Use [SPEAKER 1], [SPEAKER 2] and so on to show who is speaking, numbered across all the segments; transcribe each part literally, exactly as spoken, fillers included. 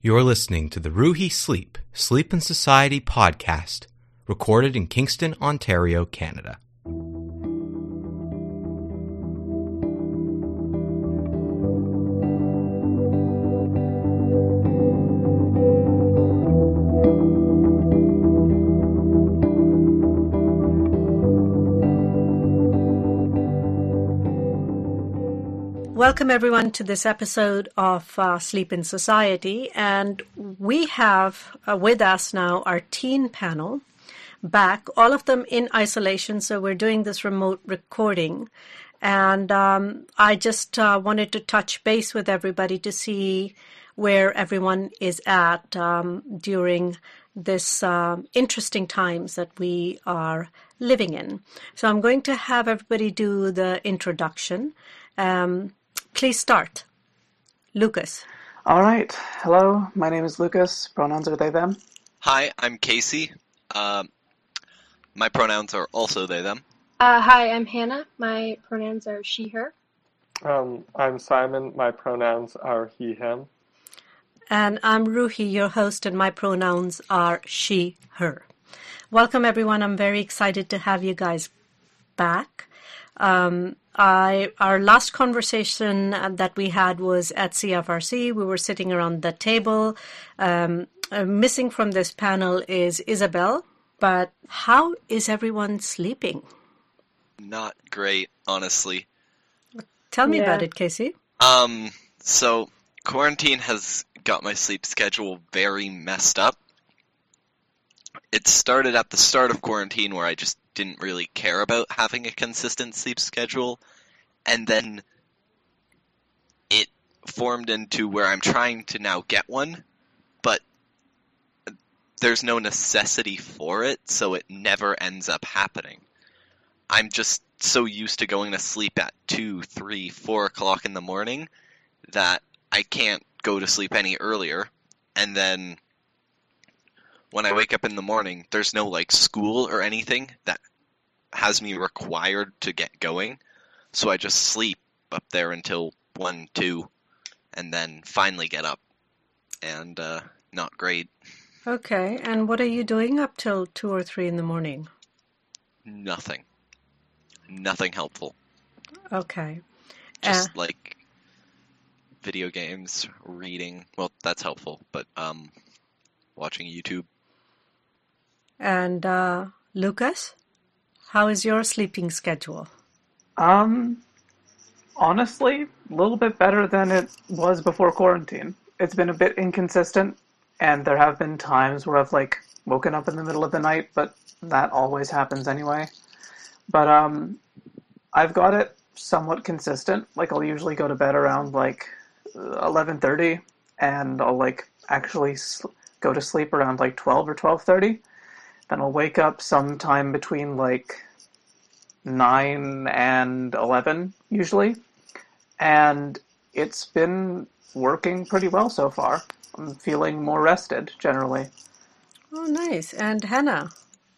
[SPEAKER 1] You're listening to the Ruhi Sleep, Sleep and Society podcast, recorded in Kingston, Ontario, Canada.
[SPEAKER 2] Welcome everyone to this episode of uh, Sleep in Society, and we have uh, with us now our teen panel back, all of them in isolation, so we're doing this remote recording. And um, I just uh, wanted to touch base with everybody to see where everyone is at um, during this um, interesting times that we are living in. So I'm going to have everybody do the introduction. Um, Please start. Lucas.
[SPEAKER 3] All right. Hello, my name is Lucas. Pronouns are they, them.
[SPEAKER 4] Hi, I'm Casey. Uh, my pronouns are also they, them.
[SPEAKER 5] Uh, hi, I'm Hannah. My pronouns are she, her.
[SPEAKER 6] Um, I'm Simon. My pronouns are he, him.
[SPEAKER 2] And I'm Ruhi, your host, and my pronouns are she, her. Welcome, everyone. I'm very excited to have you guys back. Um, I, our last conversation that we had was at C F R C. We were sitting around the table. Um, uh, missing from this panel is Isabel. But how is everyone sleeping?
[SPEAKER 4] Not great, honestly.
[SPEAKER 2] Tell me
[SPEAKER 5] Yeah.
[SPEAKER 2] about it, Casey.
[SPEAKER 4] Um, so quarantine has got my sleep schedule very messed up. It started at the start of quarantine where I just didn't really care about having a consistent sleep schedule, and then it formed into where I'm trying to now get one, but there's no necessity for it, so it never ends up happening. I'm just so used to going to sleep at two, three, four o'clock in the morning that I can't go to sleep any earlier, and then when I wake up in the morning, there's no, like, school or anything that has me required to get going, so I just sleep up there until one, two, and then finally get up, and, uh, not great.
[SPEAKER 2] Okay, and what are you doing up till two or three in the morning?
[SPEAKER 4] Nothing. Nothing helpful.
[SPEAKER 2] Okay.
[SPEAKER 4] Just,
[SPEAKER 2] Uh,
[SPEAKER 4] like, video games, reading, well, that's helpful, but, um, watching YouTube.
[SPEAKER 2] And uh, Lucas, how is your sleeping schedule?
[SPEAKER 3] Um, honestly, a little bit better than it was before quarantine. It's been a bit inconsistent, and there have been times where I've, like, woken up in the middle of the night, but that always happens anyway. But, um, I've got it somewhat consistent. Like, I'll usually go to bed around, like, eleven thirty, and I'll, like, actually sl- go to sleep around, like, twelve or twelve thirty. Then I'll wake up sometime between, like, nine and eleven, usually. And it's been working pretty well so far. I'm feeling more rested, generally.
[SPEAKER 2] Oh, nice. And Hannah?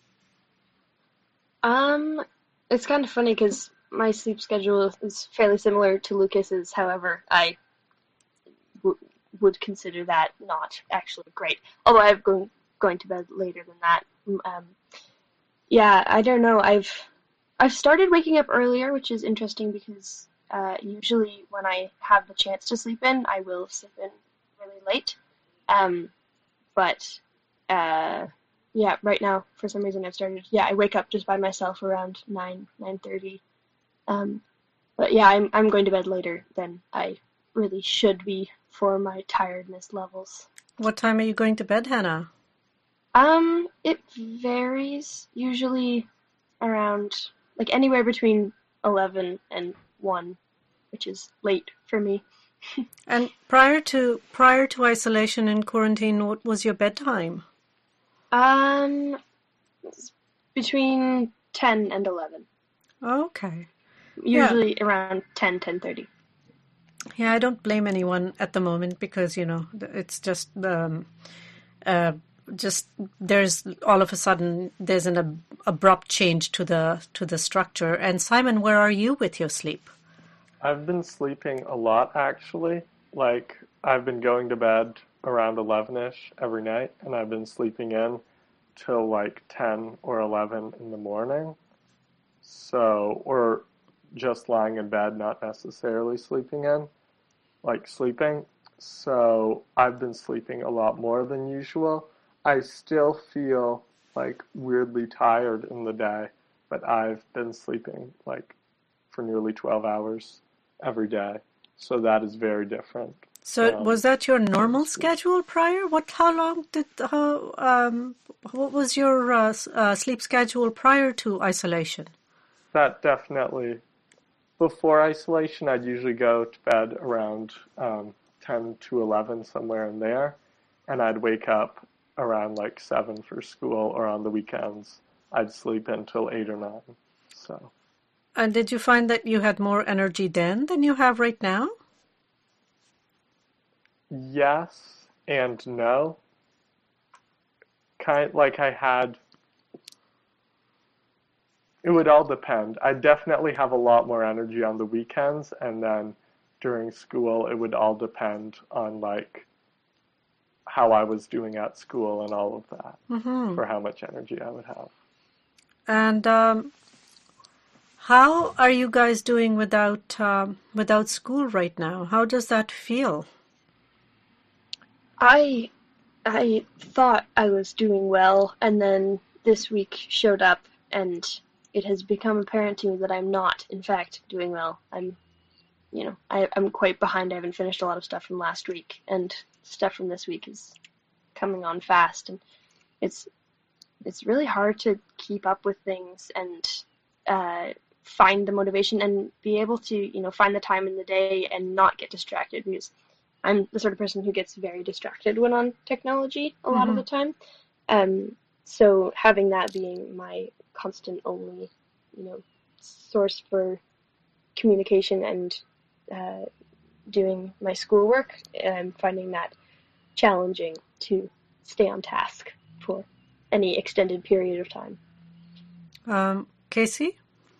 [SPEAKER 5] Um, it's kind of funny because my sleep schedule is fairly similar to Lucas's. However, I w- would consider that not actually great. Although I'm going going to bed later than that. Um, yeah, I don't know. I've I've started waking up earlier, which is interesting because uh, usually when I have the chance to sleep in, I will sleep in really late. Um, but uh, yeah, right now for some reason I've started. Yeah, I wake up just by myself around nine nine thirty. Um, but yeah, I'm I'm going to bed later than I really should be for my tiredness levels.
[SPEAKER 2] What time are you going to bed, Hannah?
[SPEAKER 5] Um, it varies, usually around, like, anywhere between eleven and one, which is late for me.
[SPEAKER 2] And prior to prior to isolation and quarantine, what was your bedtime?
[SPEAKER 5] Um, between ten and eleven.
[SPEAKER 2] Okay.
[SPEAKER 5] Usually around ten, ten thirty.
[SPEAKER 2] Yeah, I don't blame anyone at the moment because, you know, it's just um, uh, just there's all of a sudden there's an ab- abrupt change to the to the structure. And Simon, where are you with your sleep?
[SPEAKER 6] I've been sleeping a lot, actually. Like, I've been going to bed around eleven-ish every night, and I've been sleeping in till like ten or eleven in the morning. So, or just lying in bed, not necessarily sleeping in, like sleeping. So I've been sleeping a lot more than usual. I still feel like weirdly tired in the day, but I've been sleeping like for nearly twelve hours every day. So that is very different.
[SPEAKER 2] So
[SPEAKER 6] um,
[SPEAKER 2] was that your normal schedule prior? What, how long did, how, um, what was your uh, s- uh, sleep schedule prior to isolation?
[SPEAKER 6] That definitely, before isolation, I'd usually go to bed around um, ten to eleven, somewhere in there, and I'd wake up around like seven for school, or on the weekends, I'd sleep until eight or nine. So,
[SPEAKER 2] And did you find that you had more energy then than you have right now?
[SPEAKER 6] yes and no. Kind like I had, it would all depend. I definitely have a lot more energy on the weekends, and then during school, it would all depend on like how I was doing at school and all of that,
[SPEAKER 2] Mm-hmm.
[SPEAKER 6] for how much energy I would have.
[SPEAKER 2] And um, how are you guys doing without um, without school right now? How does that feel?
[SPEAKER 5] I I thought I was doing well, and then this week showed up, and it has become apparent to me that I'm not, in fact, doing well. I'm, you know, I, I'm quite behind. I haven't finished a lot of stuff from last week, and stuff from this week is coming on fast, and it's it's really hard to keep up with things and uh, find the motivation and be able to, you know, find the time in the day and not get distracted, because I'm the sort of person who gets very distracted when on technology a lot of the time. Um, so having that being my constant only, you know, source for communication and uh, doing my schoolwork, I'm finding that challenging to stay on task for any extended period of time.
[SPEAKER 2] Um, Casey?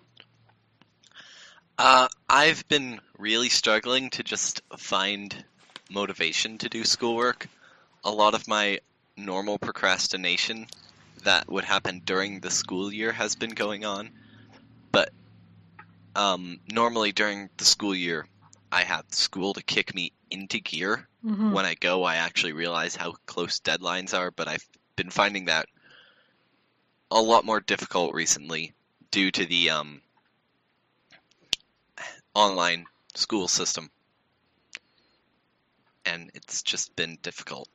[SPEAKER 4] Uh, I've been really struggling to just find motivation to do schoolwork. A lot of my normal procrastination that would happen during the school year has been going on, but um, normally during the school year, I have school to kick me into gear.
[SPEAKER 2] Mm-hmm.
[SPEAKER 4] When I go, I actually realize how close deadlines are, but I've been finding that a lot more difficult recently due to the um, online school system. And it's just been difficult.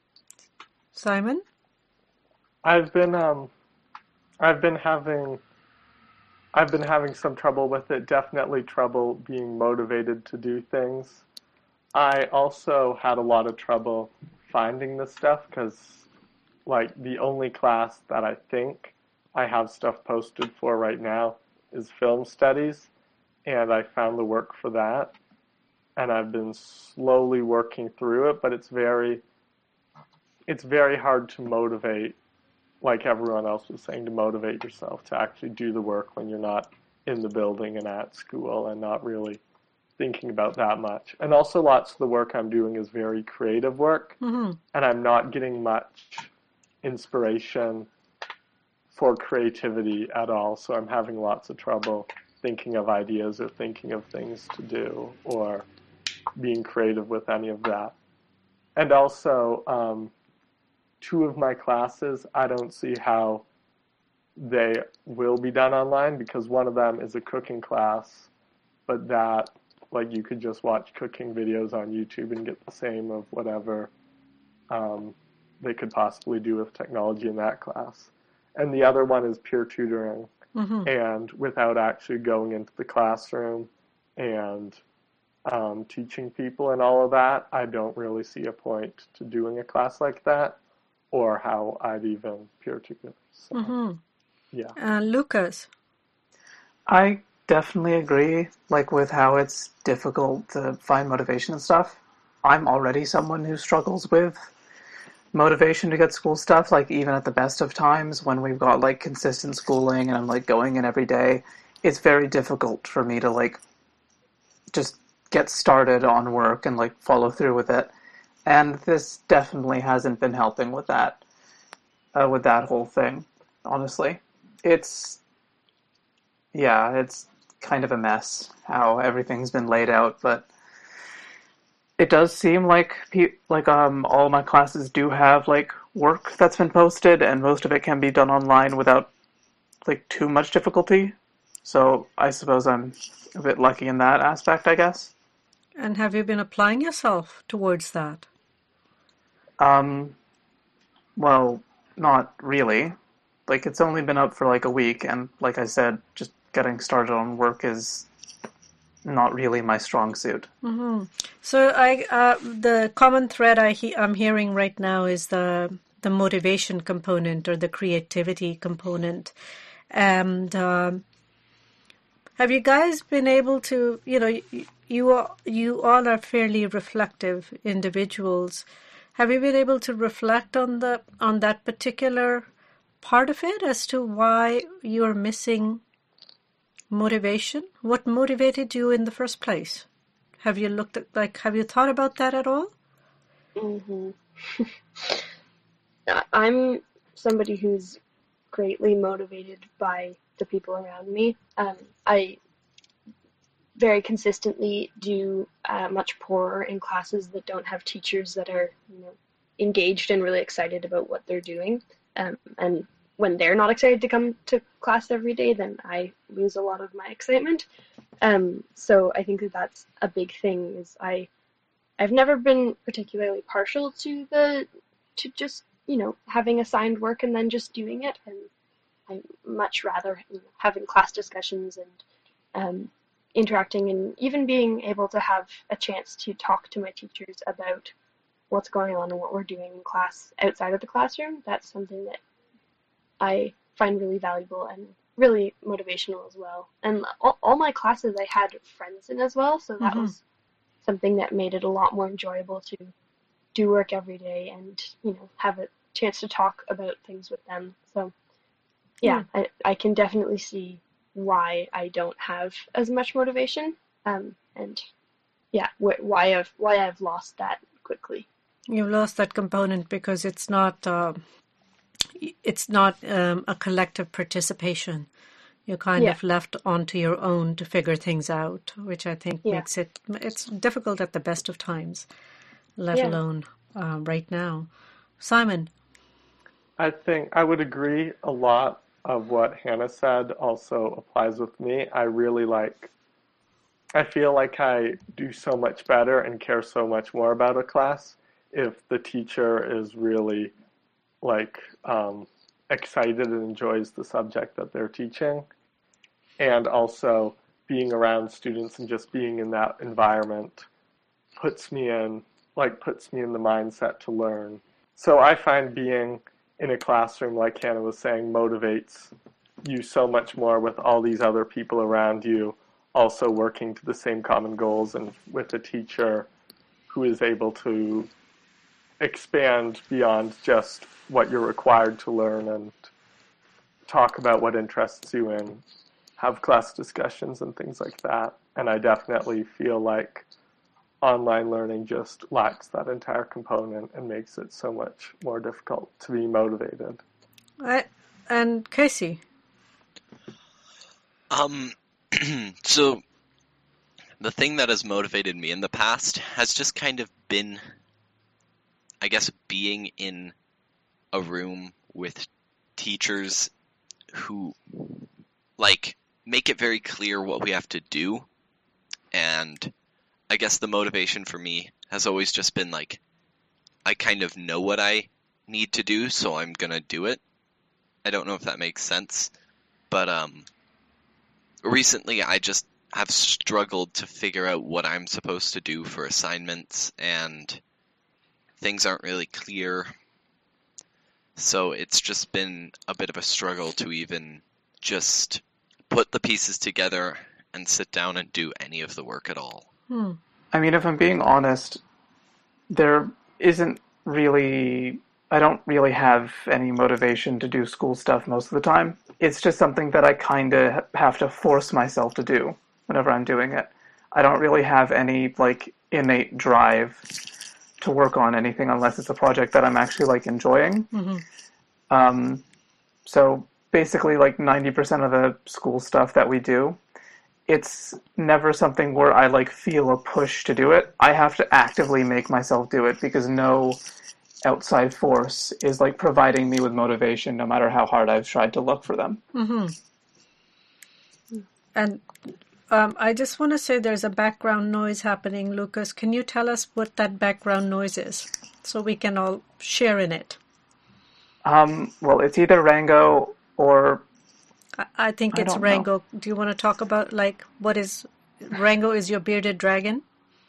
[SPEAKER 2] Simon?
[SPEAKER 6] I've been um, I've been having, I've been having some trouble with it. Definitely trouble being motivated to do things. I also had a lot of trouble finding this stuff because, like, the only class that I think I have stuff posted for right now is film studies, and I found the work for that, and I've been slowly working through it, but it's very, it's very hard to motivate, like everyone else was saying, to motivate yourself to actually do the work when you're not in the building and at school and not really thinking about that much. And also lots of the work I'm doing is very creative work,
[SPEAKER 2] Mm-hmm.
[SPEAKER 6] and I'm not getting much inspiration for creativity at all, so I'm having lots of trouble thinking of ideas or thinking of things to do or being creative with any of that. And also, um, two of my classes, I don't see how they will be done online, because one of them is a cooking class, but that, like, you could just watch cooking videos on YouTube and get the same of whatever um, they could possibly do with technology in that class. And the other one is peer tutoring,
[SPEAKER 2] Mm-hmm.
[SPEAKER 6] and without actually going into the classroom and um, teaching people and all of that, I don't really see a point to doing a class like that, or how I'd even peer tutor. So,
[SPEAKER 2] Mm-hmm.
[SPEAKER 6] yeah.
[SPEAKER 2] Uh, Lucas?
[SPEAKER 3] I definitely agree, like, with how it's difficult to find motivation and stuff. I'm already someone who struggles with motivation to get school stuff, like, even at the best of times when we've got, like, consistent schooling and I'm, like, going in every day. It's very difficult for me to, like, just get started on work and, like, follow through with it. And this definitely hasn't been helping with that, uh, with that whole thing, honestly. It's, yeah, it's kind of a mess how everything's been laid out, but it does seem like pe- like um all my classes do have like work that's been posted, and most of it can be done online without like too much difficulty. So I suppose I'm a bit lucky in that aspect, I guess.
[SPEAKER 2] And have you been applying yourself towards that?
[SPEAKER 3] Um, well, not really. Like, it's only been up for like a week, and like I said, just getting started on work is not really my strong suit.
[SPEAKER 2] Mm-hmm. So I, uh, the common thread I he- I'm hearing right now is the the motivation component or the creativity component. And um, have you guys been able to, you know, you, you all, you all are fairly reflective individuals. Have you been able to reflect on the on that particular part of it as to why you're missing motivation? What motivated you in the first place? Have you looked at, like, have you thought about that at all?
[SPEAKER 5] Mm-hmm. I'm somebody who's greatly motivated by the people around me. Um, I very consistently do uh, much poorer in classes that don't have teachers that are, you know, engaged and really excited about what they're doing. Um, and when they're not excited to come to class every day, then I lose a lot of my excitement. Um, so I think that that's a big thing. Is I, I've never been particularly partial to the, to just, you know, having assigned work and then just doing it. And I much rather, you know, having class discussions and um, interacting, and even being able to have a chance to talk to my teachers about what's going on and what we're doing in class outside of the classroom. That's something that I find really valuable and really motivational as well. And all, all my classes I had friends in as well, so that mm-hmm. was something that made it a lot more enjoyable to do work every day and, you know, have a chance to talk about things with them. So yeah, mm. I, I can definitely see why I don't have as much motivation, um, and yeah, wh- why I've why I've lost that quickly.
[SPEAKER 2] You've lost that component because it's not uh, it's not um, a collective participation. You're kind yeah. of left onto your own to figure things out, which I think yeah. makes it it's difficult at the best of times, let yeah. alone uh, right now. Simon,
[SPEAKER 6] I think I would agree a lot of what Hannah said also applies with me. I really like, I feel like I do so much better and care so much more about a class if the teacher is really like um, excited and enjoys the subject that they're teaching. And also being around students and just being in that environment puts me in, like puts me in the mindset to learn. So I find being in a classroom, like Hannah was saying, motivates you so much more with all these other people around you also working to the same common goals, and with a teacher who is able to expand beyond just what you're required to learn and talk about what interests you in, have class discussions and things like that. And I definitely feel like online learning just lacks that entire component and makes it so much more difficult to be motivated.
[SPEAKER 2] I, and Casey?
[SPEAKER 4] Um, so the thing that has motivated me in the past has just kind of been, I guess, being in a room with teachers who, like, make it very clear what we have to do. And I guess the motivation for me has always just been like, I kind of know what I need to do, so I'm going to do it. I don't know if that makes sense, but um, recently I just have struggled to figure out what I'm supposed to do for assignments, and things aren't really clear. So it's just been a bit of a struggle to even just put the pieces together and sit down and do any of the work at all.
[SPEAKER 2] Hmm.
[SPEAKER 3] I mean, if I'm being honest, there isn't really, I don't really have any motivation to do school stuff most of the time. It's just something that I kind of have to force myself to do whenever I'm doing it. I don't really have any, like, innate drive to work on anything unless it's a project that I'm actually like enjoying.
[SPEAKER 2] Mm-hmm.
[SPEAKER 3] Um, so basically, like ninety percent of the school stuff that we do, it's never something where I like feel a push to do it. I have to actively make myself do it because no outside force is like providing me with motivation, no matter how hard I've tried to look for them.
[SPEAKER 2] Mm-hmm. And um, I just want to say there's a background noise happening. Lucas, can you tell us what that background noise is so we can all share in it?
[SPEAKER 3] Um, well, it's either Rango or...
[SPEAKER 2] I, I think
[SPEAKER 3] I
[SPEAKER 2] it's
[SPEAKER 3] don't
[SPEAKER 2] Rango.
[SPEAKER 3] know.
[SPEAKER 2] Do you want to talk about, like, what is... Rango is your bearded dragon?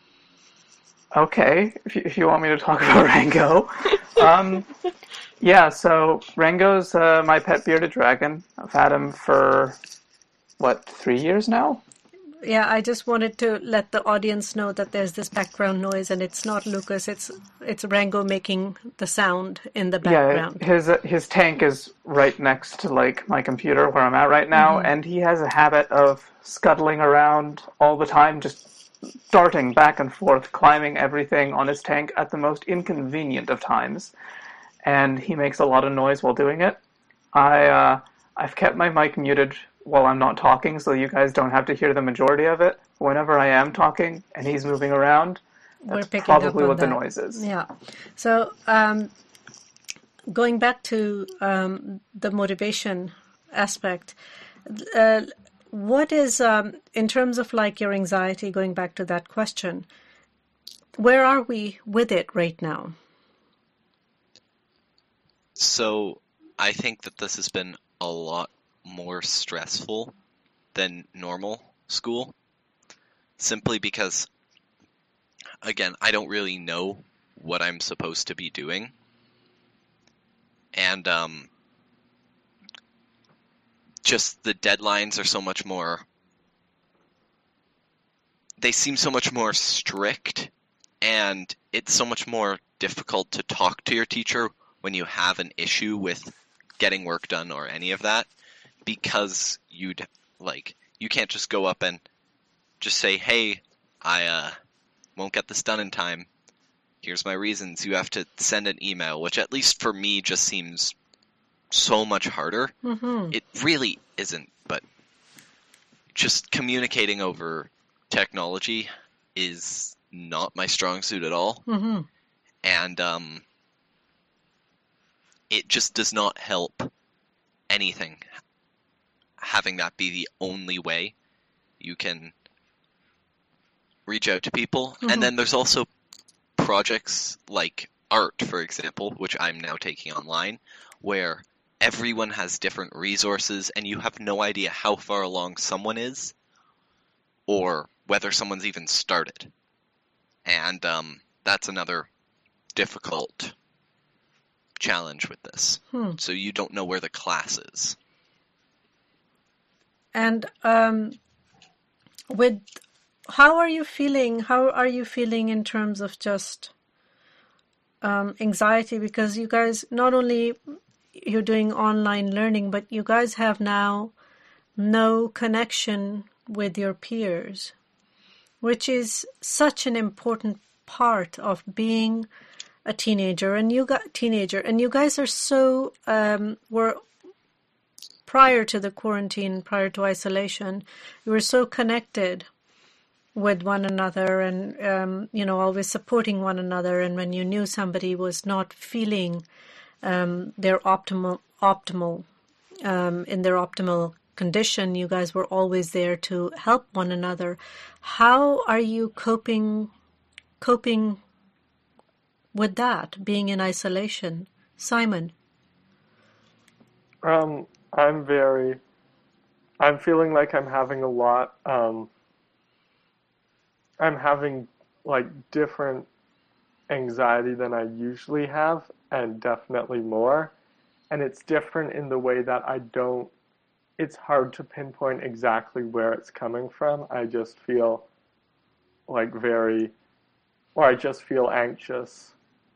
[SPEAKER 3] Okay, if you, if you want me to talk about Rango. Um, yeah, so Rango's uh, my pet bearded dragon. I've had him for, what, three years now?
[SPEAKER 2] Yeah, I just wanted to let the audience know that there's this background noise, and it's not Lucas, it's it's Rango making the sound in the background.
[SPEAKER 3] Yeah, his uh, his tank is right next to like my computer where I'm at right now,
[SPEAKER 2] Mm-hmm.
[SPEAKER 3] and he has a habit of scuttling around all the time, just darting back and forth, climbing everything on his tank at the most inconvenient of times, and he makes a lot of noise while doing it. I uh, I've kept my mic muted while I'm not talking, so you guys don't have to hear the majority of it. Whenever I am talking and he's moving around,
[SPEAKER 2] We're
[SPEAKER 3] that's
[SPEAKER 2] picking up
[SPEAKER 3] probably
[SPEAKER 2] on
[SPEAKER 3] what the
[SPEAKER 2] that.
[SPEAKER 3] noise is.
[SPEAKER 2] Yeah. So, um, going back to um, the motivation aspect, uh, what is, um, in terms of like your anxiety, going back to that question, where are we with it right now?
[SPEAKER 4] So I think that this has been a lot more stressful than normal school, simply because, again, I don't really know what I'm supposed to be doing. And um, just the deadlines are so much more, they seem so much more strict, and it's so much more difficult to talk to your teacher when you have an issue with getting work done or any of that, because you'd, like, you can't just go up and just say, hey, I uh, won't get this done in time. Here's my reasons. You have to send an email, which at least for me just seems so much harder.
[SPEAKER 2] Mm-hmm.
[SPEAKER 4] It really isn't, but just communicating over technology is not my strong suit at all.
[SPEAKER 2] Mm-hmm.
[SPEAKER 4] And um, it just does not help anything, having that be the only way you can reach out to people.
[SPEAKER 2] Mm-hmm.
[SPEAKER 4] And then there's also projects like art, for example, which I'm now taking online, where everyone has different resources and you have no idea how far along someone is or whether someone's even started. And um, that's another difficult challenge with this.
[SPEAKER 2] Hmm.
[SPEAKER 4] So you don't know where the class is.
[SPEAKER 2] And um, with how are you feeling? How are you feeling in terms of just um, anxiety? Because you guys, not only you're doing online learning, but you guys have now no connection with your peers, which is such an important part of being a teenager. And you got teenager, and you guys are so um, were. Prior to the quarantine, prior to isolation, you were so connected with one another and, um, you know, always supporting one another. And when you knew somebody was not feeling um, their optimal, optimal um, in their optimal condition, you guys were always there to help one another. How are you coping, coping with that, being in isolation? Simon?
[SPEAKER 6] Um... I'm very, I'm feeling like I'm having a lot, um, I'm having like different anxiety than I usually have, and definitely more. And it's different in the way that I don't, it's hard to pinpoint exactly where it's coming from. I just feel like very, or I just feel anxious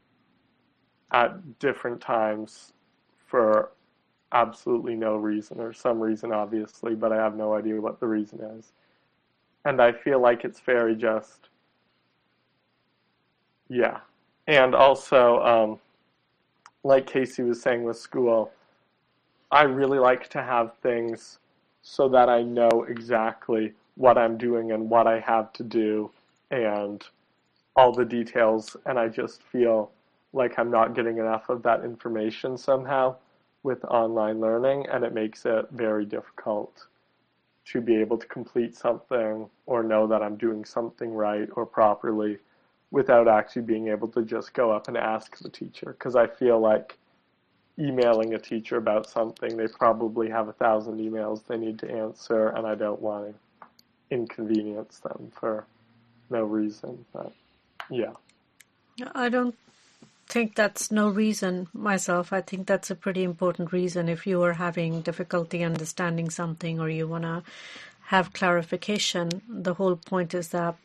[SPEAKER 6] at different times for absolutely no reason, or some reason obviously, but I have no idea what the reason is. And I feel like it's very just, yeah, And also, um, like Casey was saying with school, I really like to have things so that I know exactly what I'm doing and what I have to do and all the details, and I just feel like I'm not getting enough of that information somehow with online learning, and it makes it very difficult to be able to complete something or know that I'm doing something right or properly without actually being able to just go up and ask the teacher. Because I feel like emailing a teacher about something, they probably have a thousand emails they need to answer, and I don't want to inconvenience them for no reason. But yeah.
[SPEAKER 2] I don't think that's no reason myself. I think that's a pretty important reason. If you are having difficulty understanding something or you want to have clarification, the whole point is that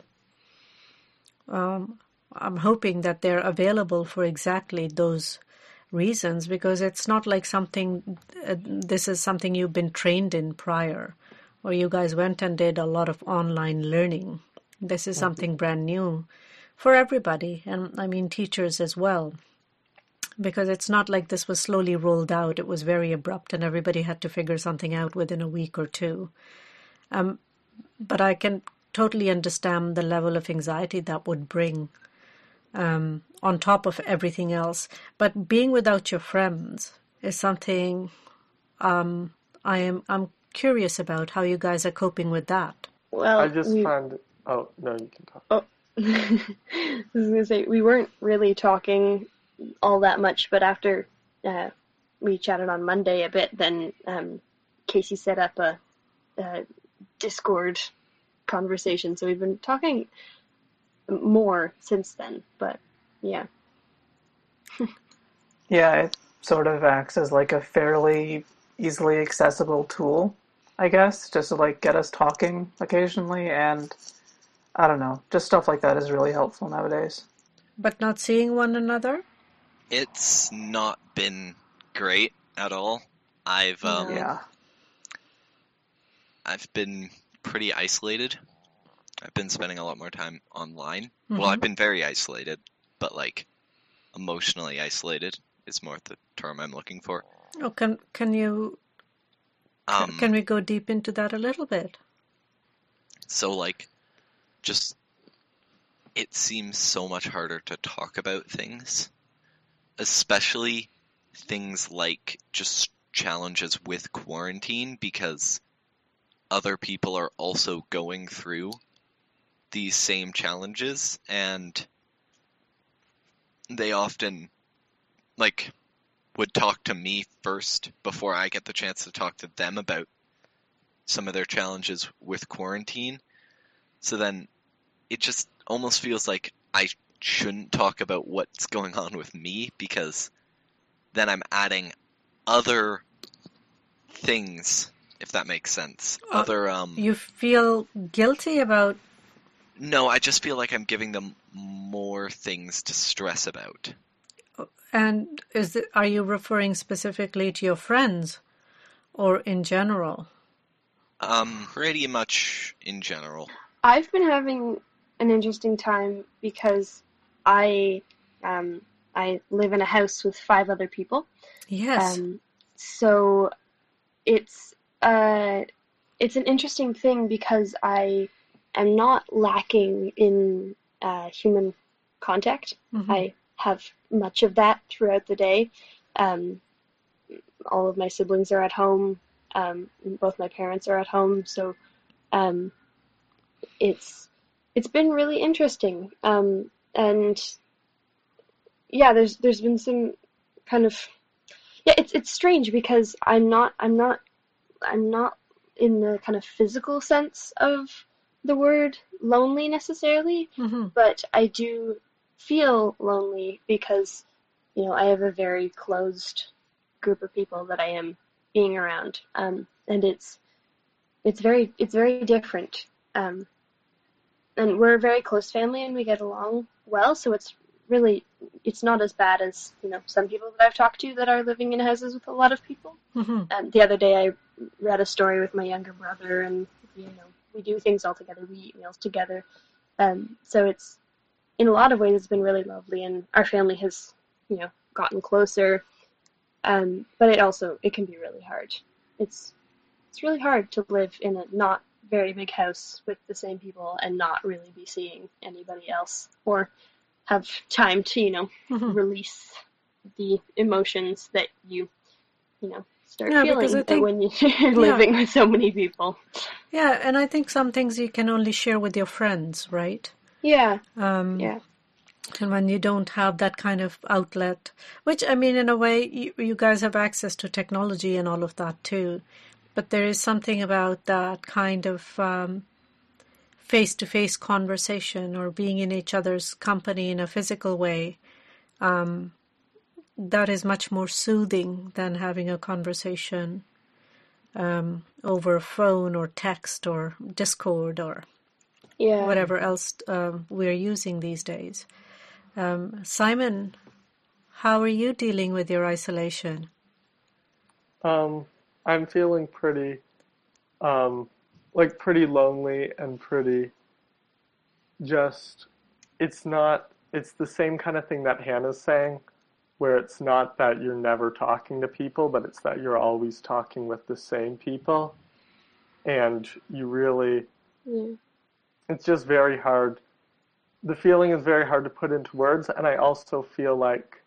[SPEAKER 2] um, I'm hoping that they're available for exactly those reasons, because it's not like something, uh, this is something you've been trained in prior, or you guys went and did a lot of online learning. This is something brand new for everybody, and I mean teachers as well, because it's not like this was slowly rolled out. It was very abrupt and everybody had to figure something out within a week or two. Um, but I can totally understand the level of anxiety that would bring um, on top of everything else. But being without your friends is something um, I am I'm curious about how you guys are coping with that.
[SPEAKER 5] Well,
[SPEAKER 6] I just
[SPEAKER 5] we,
[SPEAKER 6] find, oh, no, you can talk.
[SPEAKER 5] oh, I was going to say, we weren't really talking all that much, but after uh, we chatted on Monday a bit, then um, Casey set up a, a Discord conversation, so we've been talking more since then, but yeah.
[SPEAKER 3] Yeah, it sort of acts as like a fairly easily accessible tool, I guess, just to like get us talking occasionally, and I don't know, just stuff like that is really helpful nowadays.
[SPEAKER 2] But not seeing one another?
[SPEAKER 4] It's not been great at all. I've um,
[SPEAKER 3] Yeah.
[SPEAKER 4] I've been pretty isolated. I've been spending a lot more time online.
[SPEAKER 2] Mm-hmm.
[SPEAKER 4] Well, I've been very isolated, but like emotionally isolated is more the term I'm looking for.
[SPEAKER 2] Oh, can can you
[SPEAKER 4] Um,
[SPEAKER 2] can we go deep into that a little bit?
[SPEAKER 4] So like, just it seems so much harder to talk about things, especially things like just challenges with quarantine, because other people are also going through these same challenges, and they often like would talk to me first before I get the chance to talk to them about some of their challenges with quarantine. So then it just almost feels like I shouldn't talk about what's going on with me, because then I'm adding other things, if that makes sense.
[SPEAKER 2] Uh,
[SPEAKER 4] Other um
[SPEAKER 2] You feel guilty about...
[SPEAKER 4] No, I just feel like I'm giving them more things to stress about.
[SPEAKER 2] And is it, are you referring specifically to your friends or in general?
[SPEAKER 4] Um, pretty much in general.
[SPEAKER 5] I've been having an interesting time because I um, I live in a house with five other people.
[SPEAKER 2] Yes.
[SPEAKER 5] Um, so it's uh, it's an interesting thing because I am not lacking in uh, human contact.
[SPEAKER 2] Mm-hmm.
[SPEAKER 5] I have much of that throughout the day. Um, all of my siblings are at home. Um, both my parents are at home, so um, it's it's been really interesting. Um, and yeah, there's there's been some kind of yeah, it's it's strange because I'm not I'm not I'm not in the kind of physical sense of the word lonely necessarily,
[SPEAKER 2] Mm-hmm.
[SPEAKER 5] but I do feel lonely because, you know, I have a very closed group of people that I am being around, um, and it's it's very it's very different. Um, and we're a very close family, and we get along well. So it's really it's not as bad as, you know, some people that I've talked to that are living in houses with a lot of people.
[SPEAKER 2] Mm-hmm.
[SPEAKER 5] Um, the other day, I read a story with my younger brother, and you know, we do things all together. We eat meals together. Um, so it's in a lot of ways, it's been really lovely, and our family has, you know, gotten closer. Um, but it also it can be really hard. It's it's really hard to live in a not very big house with the same people and not really be seeing anybody else, or have time to, you know,
[SPEAKER 2] Mhm.
[SPEAKER 5] release the emotions that you, you know, start
[SPEAKER 2] Yeah, because
[SPEAKER 5] feeling
[SPEAKER 2] I think-
[SPEAKER 5] when you're living with so many people.
[SPEAKER 2] Yeah, and I think some things you can only share with your friends, right?
[SPEAKER 5] Yeah,
[SPEAKER 2] Um,
[SPEAKER 5] yeah,
[SPEAKER 2] And when you don't have that kind of outlet, which, I mean, in a way, you, you guys have access to technology and all of that too. But there is something about that kind of um, face-to-face conversation or being in each other's company in a physical way um, that is much more soothing than having a conversation um, over a phone or text or Discord or
[SPEAKER 5] yeah.
[SPEAKER 2] whatever else um, we're using these days. Um, Simon, how are you dealing with your isolation?
[SPEAKER 6] Um, I'm feeling pretty, um, like pretty lonely and pretty just, it's not, it's the same kind of thing that Hannah's saying, where it's not that you're never talking to people, but it's that you're always talking with the same people. And you really,
[SPEAKER 5] Yeah.
[SPEAKER 6] it's just very hard. The feeling is very hard to put into words. And I also feel like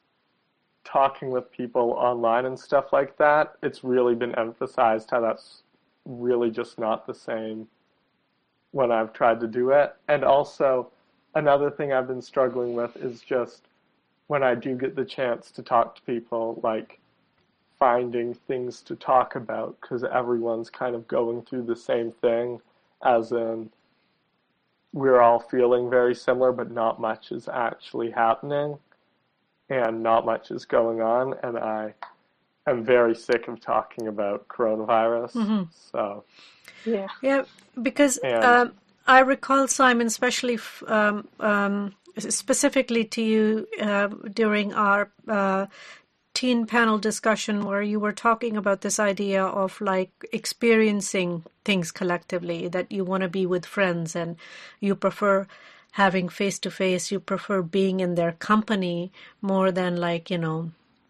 [SPEAKER 6] talking with people online and stuff like that, it's really been emphasized how that's really just not the same when I've tried to do it. And also, another thing I've been struggling with is just when I do get the chance to talk to people, like finding things to talk about, because everyone's kind of going through the same thing, as in we're all feeling very similar, but not much is actually happening and not much is going on. And I am very sick of talking about coronavirus.
[SPEAKER 2] Mm-hmm.
[SPEAKER 6] So,
[SPEAKER 5] Yeah.
[SPEAKER 2] Yeah, because
[SPEAKER 6] And-
[SPEAKER 2] um, I recall, Simon, especially f- um, um, specifically to you uh, during our uh, teen panel discussion where you were talking about this idea of like experiencing things collectively, that you want to be with friends and you prefer having face-to-face, you prefer being in their company more than like, you know,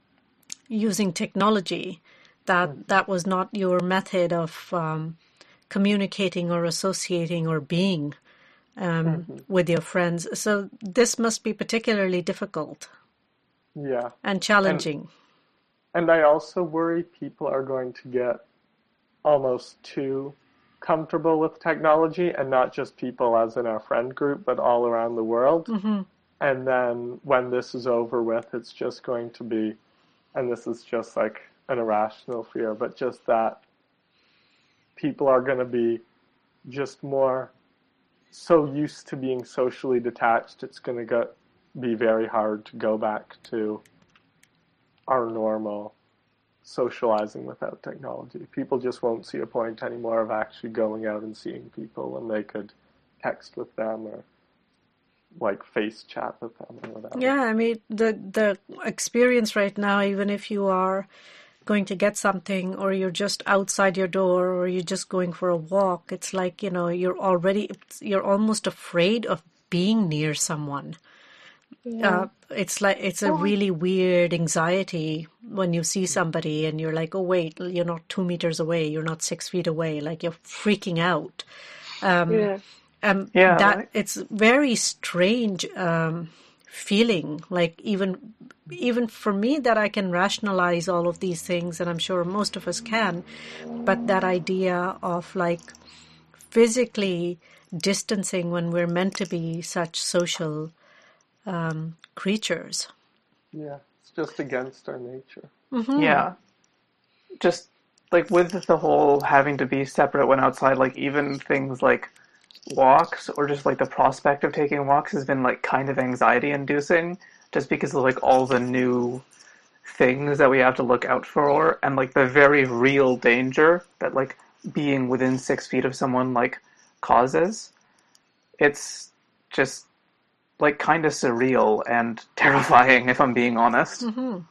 [SPEAKER 2] using technology. That that was not your method of um, communicating or associating or being um,
[SPEAKER 6] Mm-hmm.
[SPEAKER 2] with your friends. So this must be particularly difficult
[SPEAKER 6] yeah.
[SPEAKER 2] and challenging.
[SPEAKER 6] And I also worry people are going to get almost too comfortable with technology, and not just people as in our friend group, but all around the world.
[SPEAKER 2] Mm-hmm.
[SPEAKER 6] And then when this is over with, it's just going to be, and this is just like an irrational fear, but just that people are going to be just more so used to being socially detached, it's going to get, be very hard to go back to our normal socializing without technology. People just won't see a point anymore of actually going out and seeing people when they could text with them or like face chat with them or whatever.
[SPEAKER 2] Yeah, I mean, the the experience right now, even if you are going to get something or you're just outside your door or you're just going for a walk, it's like, you know, you're already, you're almost afraid of being near someone.
[SPEAKER 5] Yeah.
[SPEAKER 2] Uh, it's like, it's a really weird anxiety when you see somebody and you're like, oh, wait, you're not two meters away. You're not six feet away. Like you're freaking out. Um,
[SPEAKER 5] Yeah.
[SPEAKER 2] um,
[SPEAKER 3] Yeah,
[SPEAKER 2] that
[SPEAKER 3] like-
[SPEAKER 2] it's very strange um, feeling. Like even even for me, that I can rationalize all of these things, and I'm sure most of us can. But that idea of like physically distancing when we're meant to be such social um, creatures.
[SPEAKER 6] Yeah, it's just against our nature.
[SPEAKER 3] Yeah. Just like with the whole having to be separate when outside, like even things like walks or just like the prospect of taking walks has been like kind of anxiety inducing just because of like all the new things that we have to look out for and like the very real danger that like being within six feet of someone like causes. It's just like kind of surreal and terrifying if I'm being honest.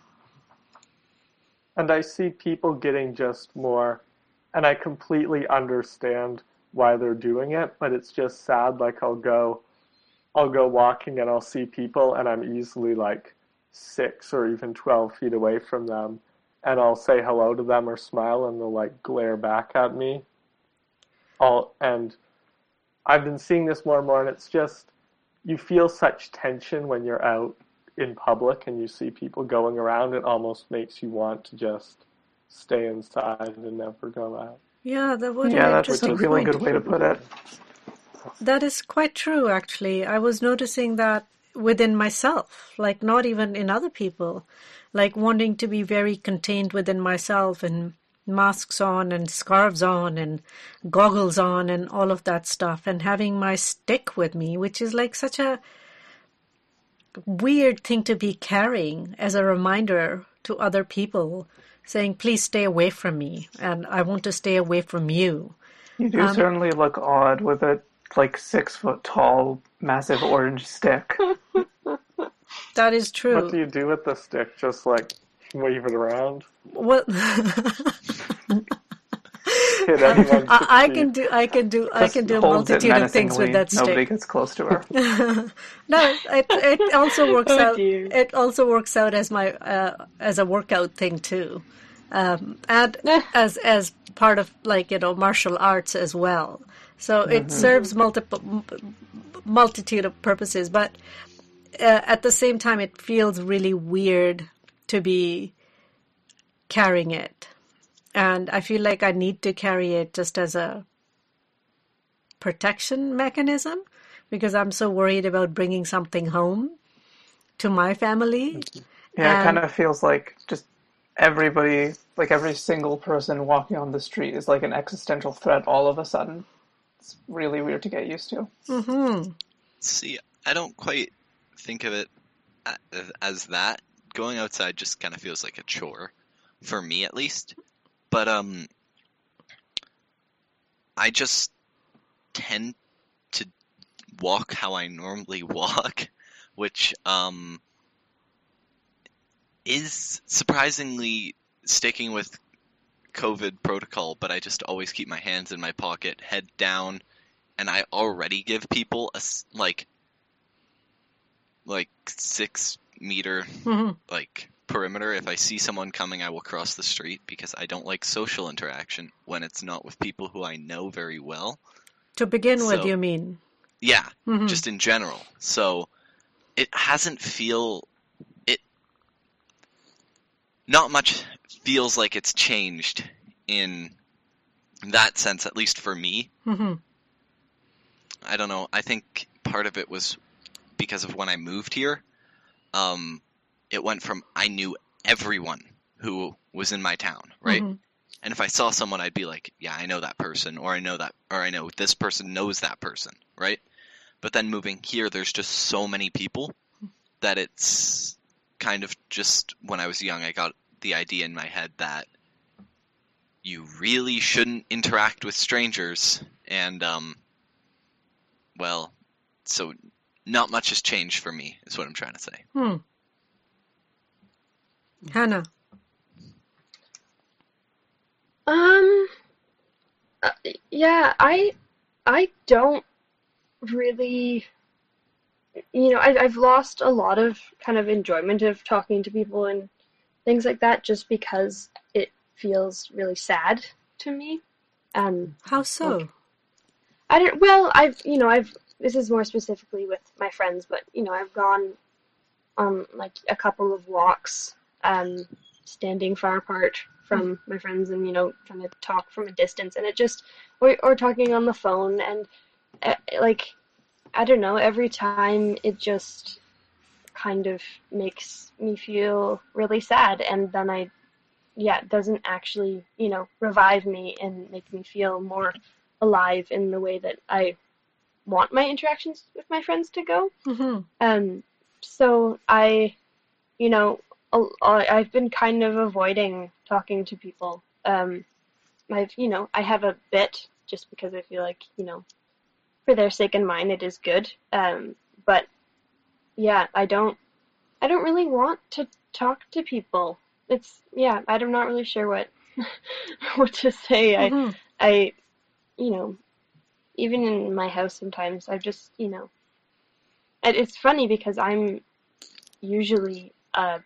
[SPEAKER 6] And I see people getting just more, and I completely understand why they're doing it, but it's just sad. Like I'll go I'll go walking and I'll see people and I'm easily like six or even twelve feet away from them, and I'll say hello to them or smile and they'll like glare back at me. All and I've been seeing this more and more, and it's just, you feel such tension when you're out in public and you see people going around. It almost makes you want to just stay inside and never go out.
[SPEAKER 2] Yeah, that would
[SPEAKER 3] Yeah,
[SPEAKER 2] an
[SPEAKER 3] that's a
[SPEAKER 2] interesting
[SPEAKER 3] really
[SPEAKER 2] point.
[SPEAKER 3] good way to put it.
[SPEAKER 2] That is quite true, actually. I was noticing that within myself, like not even in other people, like wanting to be very contained within myself and masks on and scarves on and goggles on and all of that stuff, and having my stick with me, which is like such a weird thing to be carrying as a reminder to other people, saying, please stay away from me and I want to stay away from you.
[SPEAKER 3] You do
[SPEAKER 2] Um,
[SPEAKER 3] certainly look odd with a like six foot tall, massive orange stick.
[SPEAKER 2] That is true.
[SPEAKER 6] What do you do with the stick? Just like wave it around?
[SPEAKER 2] Well,
[SPEAKER 6] Hit anyone
[SPEAKER 2] I, I
[SPEAKER 6] succeed.
[SPEAKER 2] can do, I can do, I
[SPEAKER 3] Just
[SPEAKER 2] can do a
[SPEAKER 3] holds it
[SPEAKER 2] multitude of things with
[SPEAKER 3] menacingly.
[SPEAKER 2] that
[SPEAKER 3] Nobody
[SPEAKER 2] stick.
[SPEAKER 3] gets close to her.
[SPEAKER 2] No, it it also works
[SPEAKER 5] Oh,
[SPEAKER 2] out.
[SPEAKER 5] dear.
[SPEAKER 2] It also works out as my uh, as a workout thing too, um, and as as part of like you know martial arts as well. So it serves multiple m- multitude of purposes, but uh, at the same time, it feels really weird to be carrying it. And I feel like I need to carry it just as a protection mechanism because I'm so worried about bringing something home to my family.
[SPEAKER 3] Yeah, it
[SPEAKER 2] And-
[SPEAKER 3] kind of feels like just everybody, like every single person walking on the street is like an existential threat all of a sudden. It's really weird to get used to.
[SPEAKER 2] Mhm.
[SPEAKER 4] See, I don't quite think of it a- as that. Going outside just kind of feels like a chore, for me at least. But um, I just tend to walk how I normally walk, which um is surprisingly sticking with COVID protocol, but I just always keep my hands in my pocket, head down, and I already give people a s- like like six meter
[SPEAKER 2] Mhm.
[SPEAKER 4] like perimeter. If I see someone coming, I will cross the street because I don't like social interaction when it's not with people who I know very well.
[SPEAKER 2] To begin with,
[SPEAKER 4] So-
[SPEAKER 2] you mean?
[SPEAKER 4] Yeah,
[SPEAKER 2] Mhm.
[SPEAKER 4] just in general. So it hasn't feel it not much feels like it's changed in that sense, at least for me.
[SPEAKER 2] Mhm.
[SPEAKER 4] I don't know. I think part of it was because of when I moved here. Um, it went from I knew everyone who was in my town, right?
[SPEAKER 2] Mhm.
[SPEAKER 4] And if I saw someone, I'd be like, yeah, I know that person, or I know that, or I know this person knows that person, right? But then moving here, there's just so many people that it's kind of just, when I was young, I got the idea in my head that you really shouldn't interact with strangers, and, um, well, so not much has changed for me, is what I'm trying to say.
[SPEAKER 2] Hmm. Hannah.
[SPEAKER 5] Um, uh, yeah, I, I don't really, you know, I, I've lost a lot of kind of enjoyment of talking to people and things like that just because it feels really sad to me. Um,
[SPEAKER 2] How so?
[SPEAKER 5] I don't, well, I've, you know, I've, this is more specifically with my friends, but, you know, I've gone on like a couple of walks, um, standing far apart from my friends and, you know, trying to talk from a distance, and it just, or, or talking on the phone, and uh, like, I don't know, every time it just kind of makes me feel really sad, and then I, yeah, it doesn't actually, you know, revive me and make me feel more alive in the way that I want my interactions with my friends to go.
[SPEAKER 2] Mhm.
[SPEAKER 5] Um, so I, you know, a- I- I've been kind of avoiding talking to people. Um, I've, you know, I have a bit just because I feel like, you know, for their sake and mine, it is good. Um, but yeah, I don't, I don't really want to talk to people. It's, yeah, I'm not really sure what, what to say. I,
[SPEAKER 2] Mhm.
[SPEAKER 5] I, you know, even in my house sometimes, I just, you know, and it's funny because I'm usually a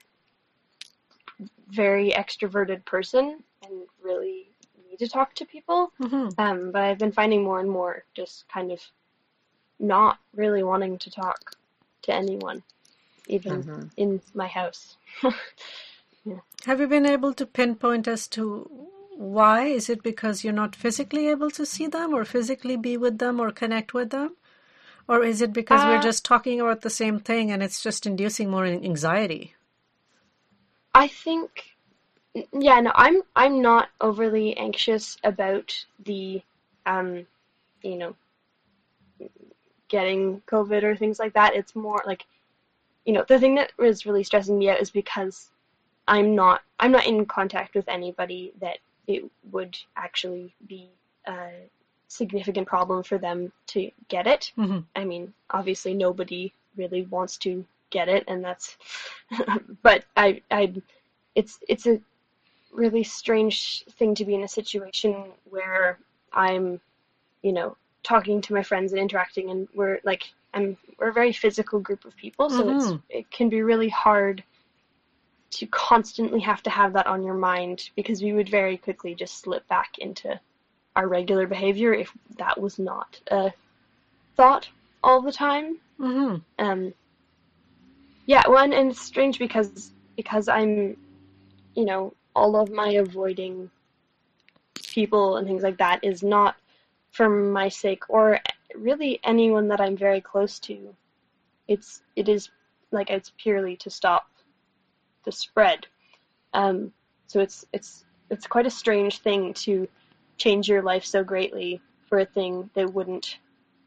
[SPEAKER 5] very extroverted person and really need to talk to people.
[SPEAKER 2] Mm-hmm.
[SPEAKER 5] Um, but I've been finding more and more just kind of not really wanting to talk to anyone, even
[SPEAKER 3] Mm-hmm.
[SPEAKER 5] in my house.
[SPEAKER 2] Have you been able to pinpoint as to why? Is it because you're not physically able to see them or physically be with them or connect with them? Or is it because we're
[SPEAKER 5] Uh,
[SPEAKER 2] just talking about the same thing and it's just inducing more anxiety?
[SPEAKER 5] I think, yeah, no, I'm I'm not overly anxious about the, um, you know, getting COVID or things like that. It's more like, you know, the thing that was really stressing me out is because I'm not I'm not in contact with anybody that it would actually be a significant problem for them to get it.
[SPEAKER 2] Mm-hmm.
[SPEAKER 5] I mean, obviously nobody really wants to get it, and that's. But I I it's it's a really strange thing to be in a situation where I'm, you know, talking to my friends and interacting, and we're like I'm we're a very physical group of people, so
[SPEAKER 2] Mhm.
[SPEAKER 5] it's it can be really hard to constantly have to have that on your mind because we would very quickly just slip back into our regular behavior if that was not a thought all the time.
[SPEAKER 2] Mm-hmm.
[SPEAKER 5] Um, yeah, well, and, and it's strange because because I'm, you know, all of my avoiding people and things like that is not for my sake or really anyone that I'm very close to. It's it is like it's purely to stop the spread. Um, so it's it's it's quite a strange thing to change your life so greatly for a thing that wouldn't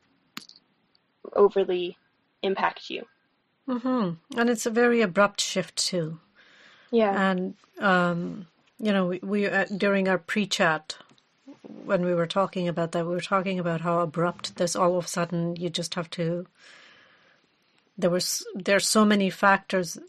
[SPEAKER 5] overly impact you.
[SPEAKER 2] Mm-hmm. And it's a very abrupt shift too.
[SPEAKER 5] Yeah.
[SPEAKER 2] And um, you know, we, we uh, during our pre-chat when we were talking about that, we were talking about how abrupt this all of a sudden you just have to. There was there's so many factors.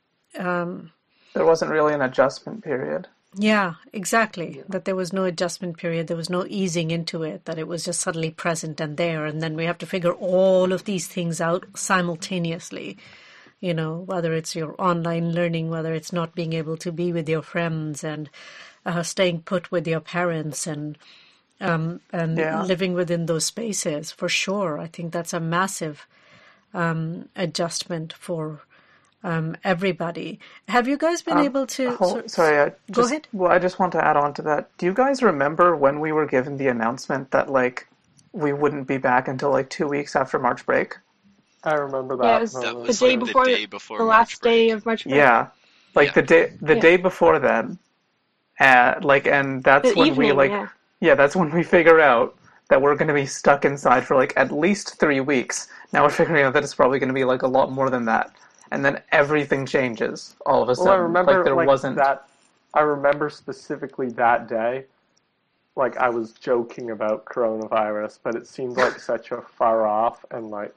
[SPEAKER 2] Um,
[SPEAKER 3] There wasn't really an adjustment period.
[SPEAKER 2] Yeah, exactly. That there was no adjustment period, there was no easing into it, that it was just suddenly present and there. And then we have to figure all of these things out simultaneously. You know, whether it's your online learning, whether it's not being able to be with your friends and uh, staying put with your parents and um, and
[SPEAKER 3] Yeah.
[SPEAKER 2] living within those spaces, for sure. I think that's a massive um, adjustment for Um, everybody. Have you guys been
[SPEAKER 3] Um,
[SPEAKER 2] able to?
[SPEAKER 3] Hold,
[SPEAKER 2] so-
[SPEAKER 3] sorry, I just,
[SPEAKER 2] Go ahead.
[SPEAKER 3] Well, I just want to add on to that. Do you guys remember when we were given the announcement that like we wouldn't be back until like two weeks after March break?
[SPEAKER 6] I remember that.
[SPEAKER 5] Yeah, it was
[SPEAKER 4] That
[SPEAKER 6] moment.
[SPEAKER 4] was
[SPEAKER 5] the day
[SPEAKER 4] like
[SPEAKER 5] before
[SPEAKER 4] the day before
[SPEAKER 5] the
[SPEAKER 4] March
[SPEAKER 5] last day
[SPEAKER 4] break.
[SPEAKER 5] of March break.
[SPEAKER 3] Yeah, like
[SPEAKER 4] Yeah.
[SPEAKER 3] the day the
[SPEAKER 5] Yeah.
[SPEAKER 3] day before then, uh, like, and that's
[SPEAKER 5] The
[SPEAKER 3] when
[SPEAKER 5] evening,
[SPEAKER 3] we like
[SPEAKER 5] yeah.
[SPEAKER 3] yeah, that's when we figure out that we're going to be stuck inside for like at least three weeks. Now we're figuring out that it's probably going to be like a lot more than that. And then everything changes all of a sudden.
[SPEAKER 6] Well, I remember
[SPEAKER 3] like there
[SPEAKER 6] like,
[SPEAKER 3] wasn't.
[SPEAKER 6] that. I remember specifically that day. Like I was joking about coronavirus, but it seemed like such a far off and like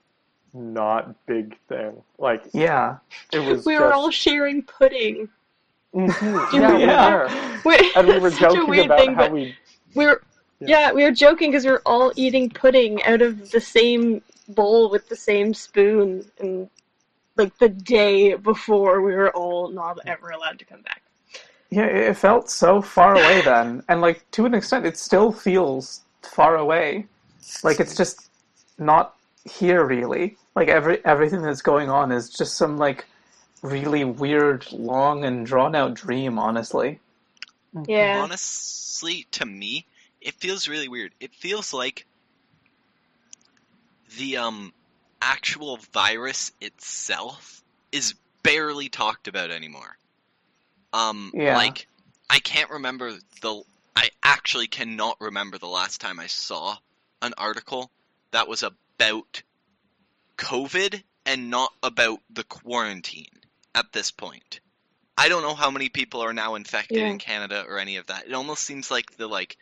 [SPEAKER 6] not big thing. Like
[SPEAKER 3] Yeah.
[SPEAKER 6] it was.
[SPEAKER 5] We
[SPEAKER 6] just,
[SPEAKER 5] were all sharing pudding.
[SPEAKER 6] Mhm,
[SPEAKER 5] Do
[SPEAKER 6] yeah,
[SPEAKER 5] we-
[SPEAKER 6] we
[SPEAKER 3] Yeah.
[SPEAKER 6] were.
[SPEAKER 5] We-
[SPEAKER 6] And we were
[SPEAKER 5] it's such a
[SPEAKER 6] joking
[SPEAKER 5] weird
[SPEAKER 6] about
[SPEAKER 5] thing,
[SPEAKER 6] how
[SPEAKER 5] but
[SPEAKER 6] we.
[SPEAKER 5] we were yeah, we were joking because we were all eating pudding out of the same bowl with the same spoon, and like the day before we were all not ever allowed to come back.
[SPEAKER 3] Yeah, it it felt so far away then, and like to an extent, it still feels far away. Like it's just not here really. Like every everything that's going on is just some like really weird, long and drawn out dream. Honestly,
[SPEAKER 5] Yeah.
[SPEAKER 4] Honestly, to me, it feels really weird. It feels like the um actual virus itself is barely talked about anymore. Um,
[SPEAKER 3] Yeah.
[SPEAKER 4] like I can't remember the. I actually cannot remember the last time I saw an article that was about COVID and not about the quarantine at this point. I don't know how many people are now infected
[SPEAKER 5] Yeah.
[SPEAKER 4] in Canada or any of that. It almost seems like the like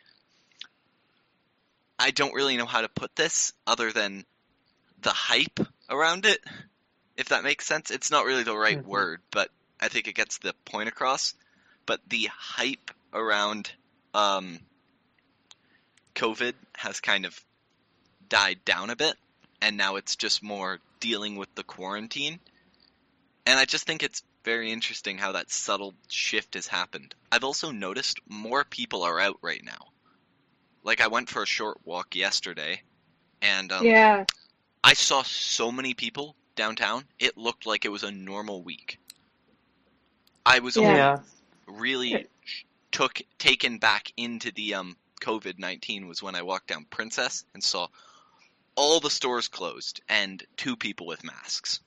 [SPEAKER 4] I don't really know how to put this other than the hype around it, if that makes sense. It's not really the right
[SPEAKER 6] Mhm.
[SPEAKER 4] word, but I think it gets the point across. But the hype around um, COVID has kind of died down a bit, and now it's just more dealing with the quarantine. And I just think it's very interesting how that subtle shift has happened. I've also noticed more people are out right now. Like, I went for a short walk yesterday, and um,
[SPEAKER 5] Yeah.
[SPEAKER 4] I saw so many people downtown, it looked like it was a normal week. I was only
[SPEAKER 3] Yeah.
[SPEAKER 4] really took taken back into the um COVID nineteen was when I walked down Princess and saw all the stores closed and two people with masks.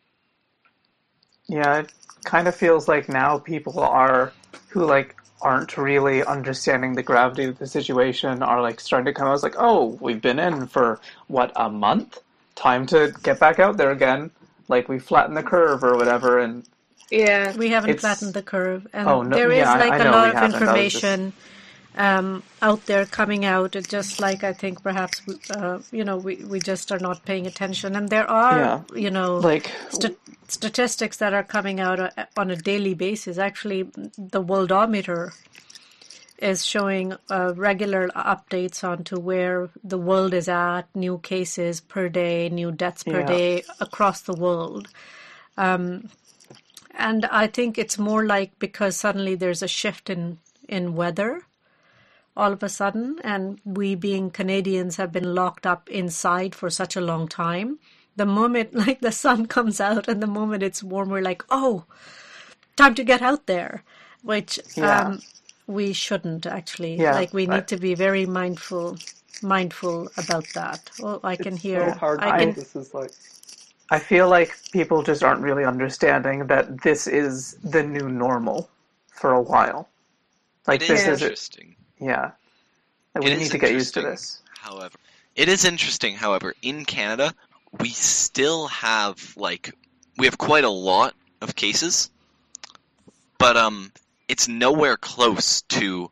[SPEAKER 3] Yeah, it kind of feels like now people are who like aren't really understanding the gravity of the situation are like starting to come out. It's like, oh, we've been in for what, a month? Time to get back out there again. Like we flattened the curve or whatever, and
[SPEAKER 5] Yeah.
[SPEAKER 2] We haven't
[SPEAKER 3] It's-
[SPEAKER 2] flattened the curve, and
[SPEAKER 3] Oh, no-
[SPEAKER 2] there is
[SPEAKER 3] yeah, I-
[SPEAKER 2] like
[SPEAKER 3] I
[SPEAKER 2] a
[SPEAKER 3] know
[SPEAKER 2] lot
[SPEAKER 3] we
[SPEAKER 2] of
[SPEAKER 3] haven't. I was just-
[SPEAKER 2] information um, out there coming out. It's just like I think perhaps uh, you know we, we just are not paying attention, and there are
[SPEAKER 3] Yeah.
[SPEAKER 2] you know
[SPEAKER 3] like
[SPEAKER 2] st- statistics that are coming out uh, on a daily basis. Actually, the Worldometer is showing uh, regular updates onto where the world is at, new cases per day, new deaths per
[SPEAKER 3] Yeah.
[SPEAKER 2] day across the world. Um, and I think it's more like because suddenly there's a shift in, in weather all of a sudden, and we being Canadians have been locked up inside for such a long time. The moment like the sun comes out and the moment it's warm, we're like, oh, time to get out there, which
[SPEAKER 3] Yeah.
[SPEAKER 2] um, we shouldn't actually.
[SPEAKER 3] Yeah,
[SPEAKER 2] like we
[SPEAKER 3] I-
[SPEAKER 2] need to be very mindful, mindful about that. Oh, I can
[SPEAKER 6] It's
[SPEAKER 2] hear.
[SPEAKER 6] so hard
[SPEAKER 2] I
[SPEAKER 6] to
[SPEAKER 2] can.
[SPEAKER 6] This is like
[SPEAKER 3] I feel like people just aren't really understanding that this is the new normal for a while. Like
[SPEAKER 4] It
[SPEAKER 3] this
[SPEAKER 4] is
[SPEAKER 3] is it.
[SPEAKER 4] interesting.
[SPEAKER 3] Yeah. Like,
[SPEAKER 4] It
[SPEAKER 3] we
[SPEAKER 4] is
[SPEAKER 3] need to get used to
[SPEAKER 4] interesting,
[SPEAKER 3] this.
[SPEAKER 4] However, it is interesting. However, in Canada, we still have like we have quite a lot of cases, but um, it's nowhere close to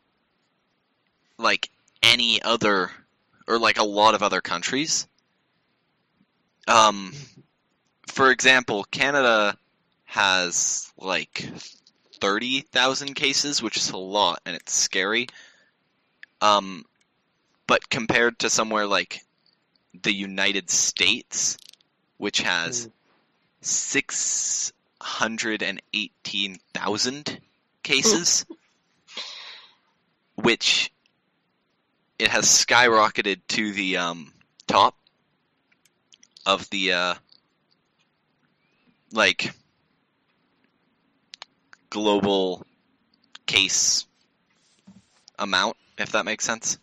[SPEAKER 4] like any other or like a lot of other countries. Um, for example, Canada has like thirty thousand cases, which is a lot, and it's scary. Um, but compared to somewhere like the United States, which has six hundred eighteen thousand cases, which it has skyrocketed to the um, top of the uh, like global case amount, if that makes sense.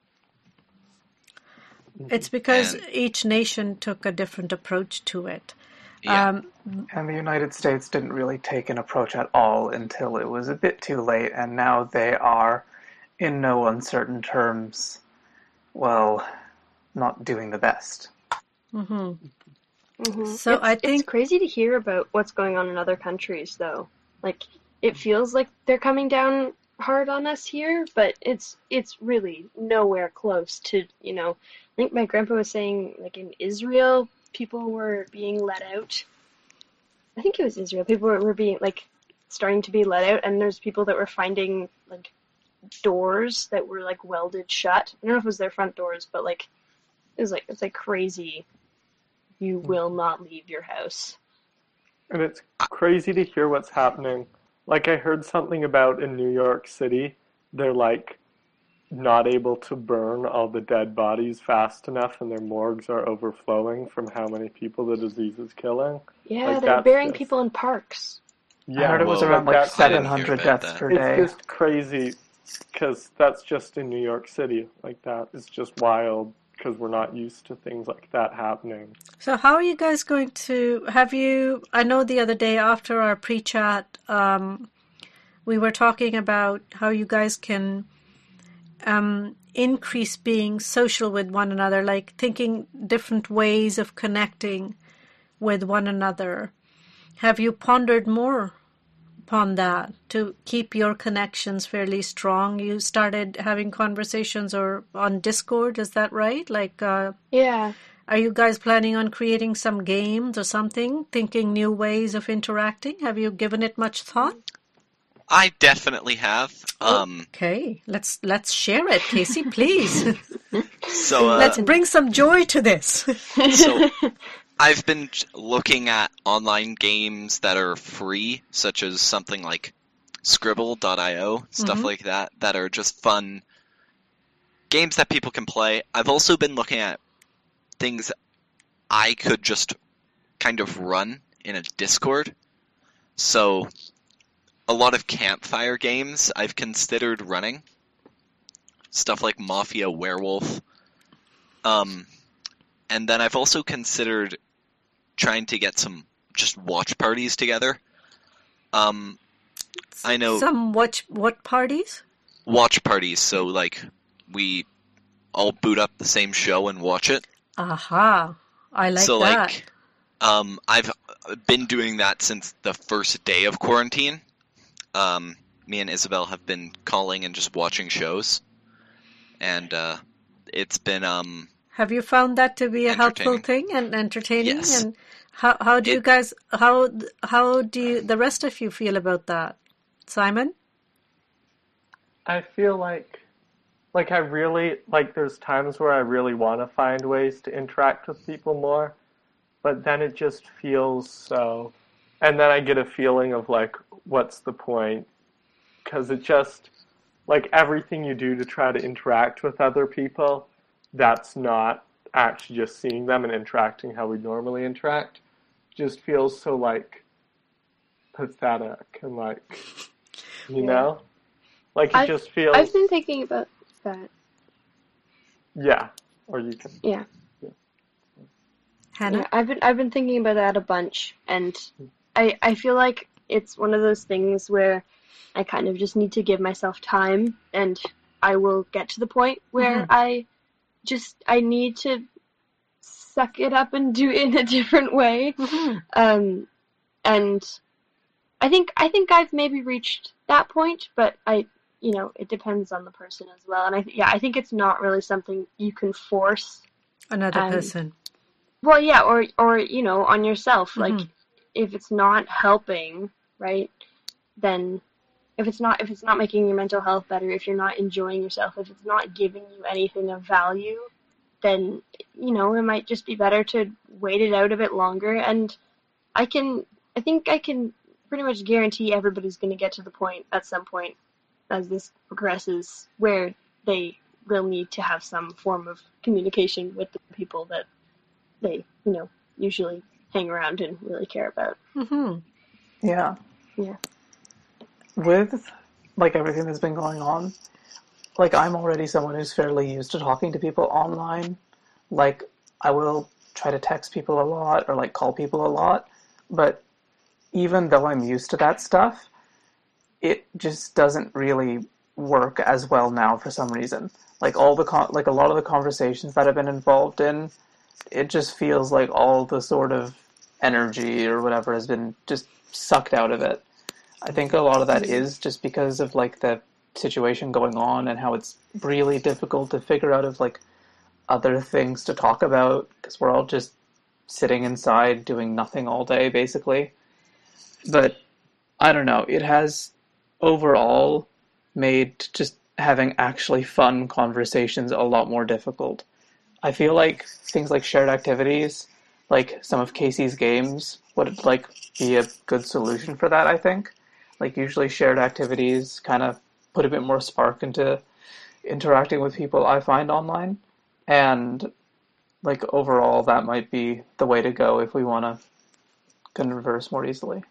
[SPEAKER 2] It's because
[SPEAKER 4] And-
[SPEAKER 2] each nation took a different approach to it.
[SPEAKER 4] Yeah.
[SPEAKER 2] Um,
[SPEAKER 3] And the United States didn't really take an approach at all until it was a bit too late, and now they are, in no uncertain terms, well, not doing the best.
[SPEAKER 2] mhm.
[SPEAKER 5] Mhm.
[SPEAKER 2] So
[SPEAKER 5] it's,
[SPEAKER 2] I
[SPEAKER 5] it's
[SPEAKER 2] think-
[SPEAKER 5] crazy to hear about what's going on in other countries, though. Like, it feels like they're coming down hard on us here, but it's it's really nowhere close to, you know. I think my grandpa was saying, like in Israel, people were being let out. I think it was Israel. People were, were being like starting to be let out, and there's people that were finding like doors that were like welded shut. I don't know if it was their front doors, but like it was like it's like crazy. You will not leave your house.
[SPEAKER 6] And it's crazy to hear what's happening. Like, I heard something about in New York City, they're like not able to burn all the dead bodies fast enough, and their morgues are overflowing from how many people the disease is killing.
[SPEAKER 5] Yeah,
[SPEAKER 6] Like,
[SPEAKER 5] they're
[SPEAKER 6] that's
[SPEAKER 5] burying
[SPEAKER 6] just-
[SPEAKER 5] people in parks.
[SPEAKER 6] Yeah,
[SPEAKER 3] I heard it was
[SPEAKER 4] Whoa.
[SPEAKER 3] around like
[SPEAKER 6] that's-
[SPEAKER 4] I didn't
[SPEAKER 3] seven hundred
[SPEAKER 4] hear about
[SPEAKER 3] deaths
[SPEAKER 4] that.
[SPEAKER 3] per
[SPEAKER 6] It's
[SPEAKER 3] day.
[SPEAKER 6] just crazy because that's just in New York City. Like, that is just wild because we're not used to things like that happening.
[SPEAKER 2] So how are you guys going to, have you, I know the other day after our pre-chat, um, we were talking about how you guys can um, increase being social with one another, like thinking different ways of connecting with one another. Have you pondered more upon that to keep your connections fairly strong? You started having conversations or on Discord, is that right? Like, uh,
[SPEAKER 5] Yeah.
[SPEAKER 2] are you guys planning on creating some games or something? Thinking new ways of interacting? Have you given it much thought?
[SPEAKER 4] I definitely have. Um,
[SPEAKER 2] Okay, let's let's share it, Casey, please.
[SPEAKER 4] so uh,
[SPEAKER 2] Let's bring some joy to this.
[SPEAKER 4] so I've been ch- looking at online games that are free, such as something like Scribble dot io, stuff
[SPEAKER 2] Mhm.
[SPEAKER 4] like that, that are just fun games that people can play. I've also been looking at things I could just kind of run in a Discord. So, a lot of campfire games I've considered running. Stuff like Mafia Werewolf. Um, and then I've also considered trying to get some just watch parties together. Um, I know
[SPEAKER 2] Some watch what parties?
[SPEAKER 4] watch parties, so like we all boot up the same show and watch it.
[SPEAKER 2] Aha. I like
[SPEAKER 4] so
[SPEAKER 2] that.
[SPEAKER 4] like, um, I've been doing that since the first day of quarantine. Um, me and Isabel have been calling and just watching shows, and uh, it's been um.
[SPEAKER 2] Have you found that to be a helpful
[SPEAKER 4] Entertaining.
[SPEAKER 2] thing and entertaining?
[SPEAKER 4] Yes.
[SPEAKER 2] And how how do you
[SPEAKER 4] It-
[SPEAKER 2] guys how how do you, the rest of you feel about that? Simon?
[SPEAKER 6] I feel like, like I really, like there's times where I really want to find ways to interact with people more, but then it just feels so, and then I get a feeling of like, what's the point? Because it just, like everything you do to try to interact with other people, that's not actually just seeing them and interacting how we normally interact. Just feels so like pathetic and like, you
[SPEAKER 5] Yeah.
[SPEAKER 6] know? Like it
[SPEAKER 5] I've-
[SPEAKER 6] just feels,
[SPEAKER 5] I've been thinking about that.
[SPEAKER 6] yeah, or you can,
[SPEAKER 5] Yeah.
[SPEAKER 2] Hannah?
[SPEAKER 5] Yeah, I've been I've been thinking about that a bunch, and I I feel like it's one of those things where I kind of just need to give myself time, and I will get to the point where
[SPEAKER 2] Mhm.
[SPEAKER 5] I just I need to suck it up and do it in a different way.
[SPEAKER 2] Mhm.
[SPEAKER 5] Um, and I think I think I've maybe reached that point, but I you know it depends on the person as well. And I th- yeah I think it's not really something you can force.
[SPEAKER 2] Another
[SPEAKER 5] Um,
[SPEAKER 2] person.
[SPEAKER 5] Well, yeah, or or you know, on yourself. Like,
[SPEAKER 2] Mhm.
[SPEAKER 5] if it's not helping, right? Then if it's not if it's not making your mental health better, if you're not enjoying yourself, if it's not giving you anything of value, then you know it might just be better to wait it out a bit longer. And I can, I think I can pretty much guarantee everybody's going to get to the point at some point as this progresses where they will need to have some form of communication with the people that they, you know, usually hang around and really care about.
[SPEAKER 2] Mhm.
[SPEAKER 3] Yeah.
[SPEAKER 5] Yeah.
[SPEAKER 3] With like everything that's been going on, like I'm already someone who's fairly used to talking to people online. Like I will try to text people a lot or like call people a lot, but even though I'm used to that stuff, it just doesn't really work as well now for some reason. Like all the con- like a lot of the conversations that I've been involved in, it just feels like all the sort of energy or whatever has been just sucked out of it. I think a lot of that is just because of like the situation going on and how it's really difficult to figure out of like other things to talk about because we're all just sitting inside doing nothing all day basically. But I don't know, it has overall made just having actually fun conversations a lot more difficult. I feel like things like shared activities, like some of Casey's games, would like be a good solution for that, I think. Like usually shared activities kind of put a bit more spark into interacting with people I find online. And like overall that might be the way to go if we want to converse more easily.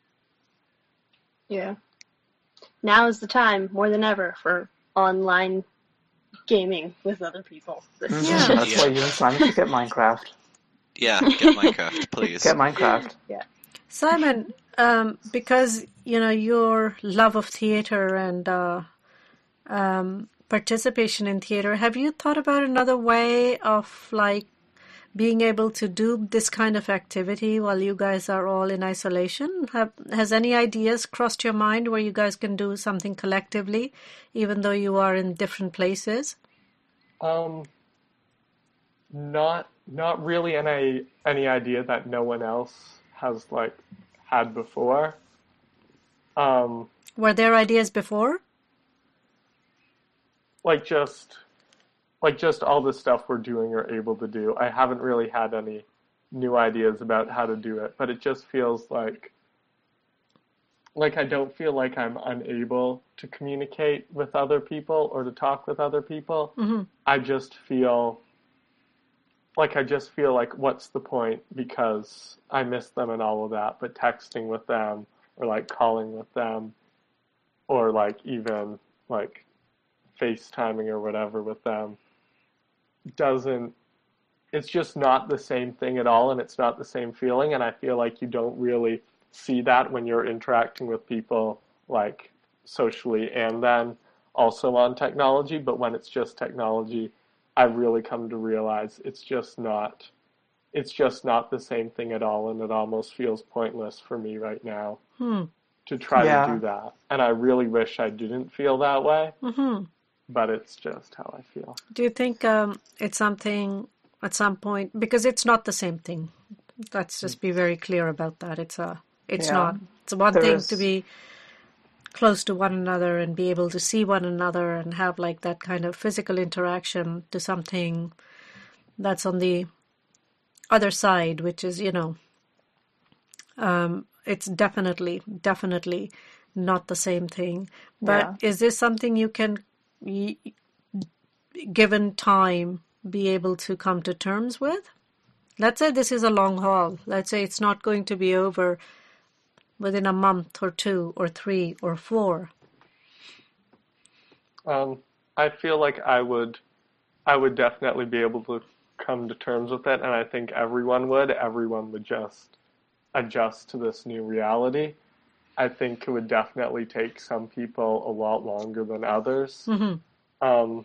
[SPEAKER 5] Yeah. Now is the time, more than ever, for online gaming with other people. This is
[SPEAKER 2] Yeah.
[SPEAKER 3] That's
[SPEAKER 4] Yeah.
[SPEAKER 3] why you and Simon should get Minecraft.
[SPEAKER 4] Yeah, get Minecraft, please.
[SPEAKER 3] Get Minecraft.
[SPEAKER 2] Simon, um, because you know your love of theater and uh, um, participation in theater, have you thought about another way of like being able to do this kind of activity while you guys are all in isolation? Have, has any ideas crossed your mind where you guys can do something collectively, even though you are in different places?
[SPEAKER 6] Um, not not really any any idea that no one else has like had before. Um,
[SPEAKER 2] Were there ideas before?
[SPEAKER 6] like just like just all the stuff we're doing or able to do. I haven't really had any new ideas about how to do it, but it just feels like like I don't feel like I'm unable to communicate with other people or to talk with other people.
[SPEAKER 2] Mm-hmm.
[SPEAKER 6] I just feel like I just feel like what's the point, because I miss them and all of that, but texting with them or like calling with them or like even like FaceTiming or whatever with them doesn't, it's just not the same thing at all, and it's not the same feeling, and I feel like you don't really see that when you're interacting with people like socially and then also on technology. But when it's just technology, I've really come to realize it's just not it's just not the same thing at all, and it almost feels pointless for me right now
[SPEAKER 2] Hmm.
[SPEAKER 6] to try
[SPEAKER 3] Yeah.
[SPEAKER 6] to do that. And I really wish I didn't feel that way,
[SPEAKER 2] Mm-hmm.
[SPEAKER 6] but it's just how I feel.
[SPEAKER 2] Do you think um, it's something at some point, because it's not the same thing? Let's just be very clear about that. It's a, it's
[SPEAKER 3] Yeah.
[SPEAKER 2] not. It's one
[SPEAKER 3] There
[SPEAKER 2] thing
[SPEAKER 3] is-
[SPEAKER 2] to be close to one another and be able to see one another and have like that kind of physical interaction, to something that's on the other side, which is, you know, um, it's definitely, definitely not the same thing. But is this something you can, y- given time, be able to come to terms with? Let's say this is a long haul. Let's say it's not going to be over within a month or two or three or four.
[SPEAKER 6] Um, I feel like I would, I would definitely be able to come to terms with it, and I think everyone would. Everyone would just adjust to this new reality. I think it would definitely take some people a lot longer than others
[SPEAKER 2] Mm-hmm.
[SPEAKER 6] um,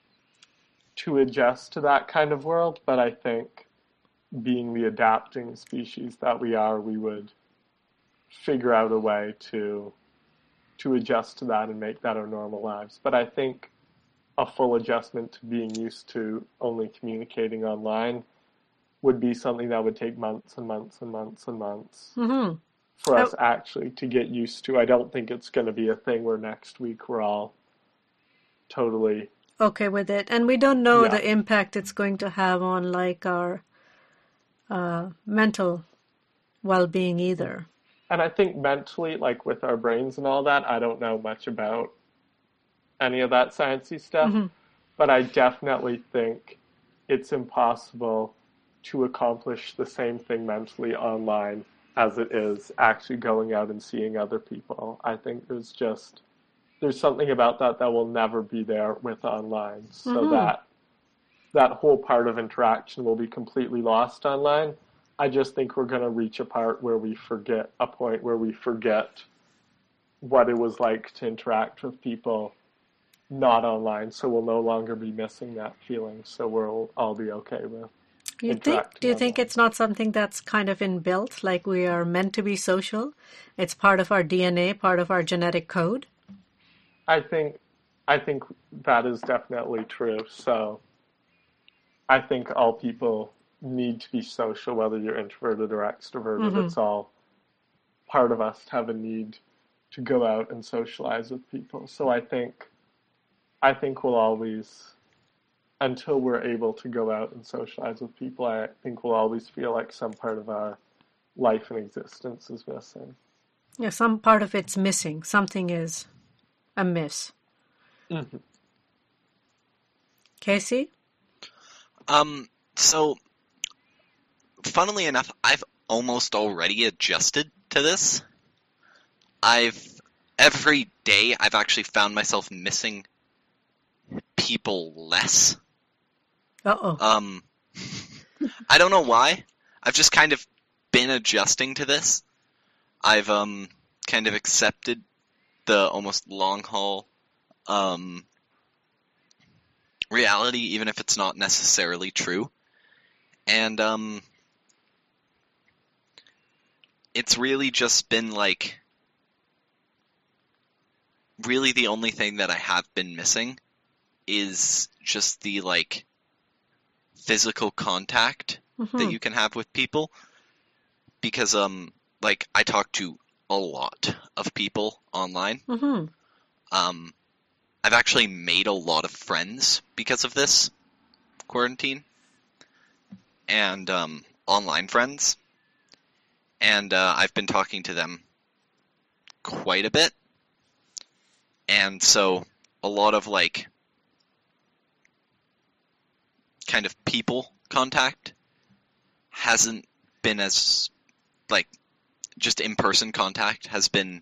[SPEAKER 6] to adjust to that kind of world, but I think being the adapting species that we are, we would figure out a way to to adjust to that and make that our normal lives. But I think a full adjustment to being used to only communicating online would be something that would take months and months and months and months
[SPEAKER 2] Mm-hmm.
[SPEAKER 6] for
[SPEAKER 2] Oh.
[SPEAKER 6] us actually to get used to. I don't think it's going to be a thing where next week we're all totally...
[SPEAKER 2] Okay with it. And we don't know
[SPEAKER 6] Yeah.
[SPEAKER 2] the impact it's going to have on like our uh, mental well-being either.
[SPEAKER 6] And I think mentally, like with our brains and all that, I don't know much about any of that sciencey stuff,
[SPEAKER 2] Mhm.
[SPEAKER 6] but I definitely think it's impossible to accomplish the same thing mentally online as it is actually going out and seeing other people. I think there's just, there's something about that that will never be there with online. So
[SPEAKER 2] Mhm.
[SPEAKER 6] that that whole part of interaction will be completely lost online. I just think we're going to reach a part where we forget, a point where we forget what it was like to interact with people not online. So we'll no longer be missing that feeling. So we'll all be okay with
[SPEAKER 2] You think?
[SPEAKER 6] interacting
[SPEAKER 2] Do you think
[SPEAKER 6] online.
[SPEAKER 2] it's not something that's kind of inbuilt, like we are meant to be social? It's part of our D N A, part of our genetic code?
[SPEAKER 6] I think, I think that is definitely true. So I think all people need to be social, whether you're introverted or extroverted.
[SPEAKER 2] Mhm.
[SPEAKER 6] It's all part of us to have a need to go out and socialize with people. So I think, I think we'll always, until we're able to go out and socialize with people, I think we'll always feel like some part of our life and existence is missing.
[SPEAKER 2] Yeah, some part of it's missing. Something is amiss.
[SPEAKER 6] Mm-hmm.
[SPEAKER 2] Casey?
[SPEAKER 4] Um, so, funnily enough, I've almost already adjusted to this. I've, every day, I've actually found myself missing people less.
[SPEAKER 2] Uh-oh.
[SPEAKER 4] Um, I don't know why. I've just kind of been adjusting to this. I've, um, kind of accepted the almost long haul, um, reality, even if it's not necessarily true. And, um, it's really just been, like, really the only thing that I have been missing is just the, like, physical contact
[SPEAKER 2] Mhm.
[SPEAKER 4] that you can have with people. Because, um, like, I talk to a lot of people online.
[SPEAKER 2] Mm-hmm.
[SPEAKER 4] Um, I've actually made a lot of friends because of this quarantine. And, um, online friends, and uh, I've been talking to them quite a bit, and so a lot of like kind of people contact hasn't been as like just in-person contact has been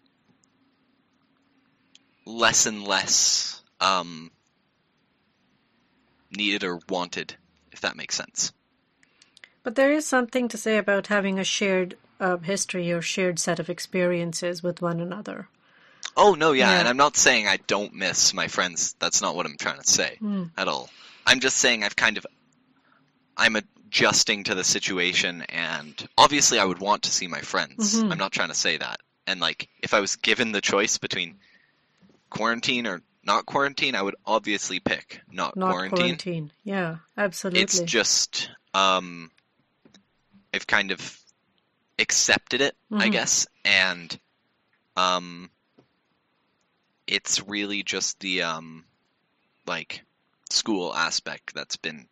[SPEAKER 4] less and less um, needed or wanted, if that makes sense.
[SPEAKER 2] But there is something to say about having a shared uh, history or shared set of experiences with one another.
[SPEAKER 4] Oh, no, yeah,
[SPEAKER 2] Yeah.
[SPEAKER 4] and I'm not saying I don't miss my friends. That's not what I'm trying to say
[SPEAKER 2] Mm.
[SPEAKER 4] at all. I'm just saying I've kind of... I'm adjusting to the situation, and obviously I would want to see my friends.
[SPEAKER 2] Mhm.
[SPEAKER 4] I'm not trying to say that. And, like, if I was given the choice between quarantine or not quarantine, I would obviously pick not,
[SPEAKER 2] Not
[SPEAKER 4] quarantine.
[SPEAKER 2] quarantine. Yeah, absolutely.
[SPEAKER 4] It's just... Um, I've kind of accepted it, I
[SPEAKER 2] Mhm.
[SPEAKER 4] guess, and um, it's really just the um, like school aspect that's been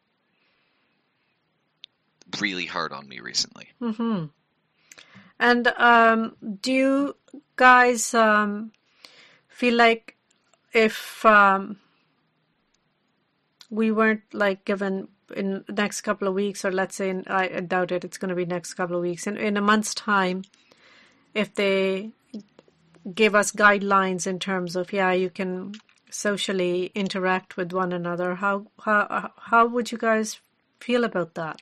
[SPEAKER 4] really hard on me recently.
[SPEAKER 2] Mm-hmm. And um, do you guys um, feel like if um, we weren't like given in the next couple of weeks, or let's say, in, I I doubt it, it's going to be next couple of weeks, in, in a month's time, if they give us guidelines in terms of, yeah, you can socially interact with one another, how how how would you guys feel about that?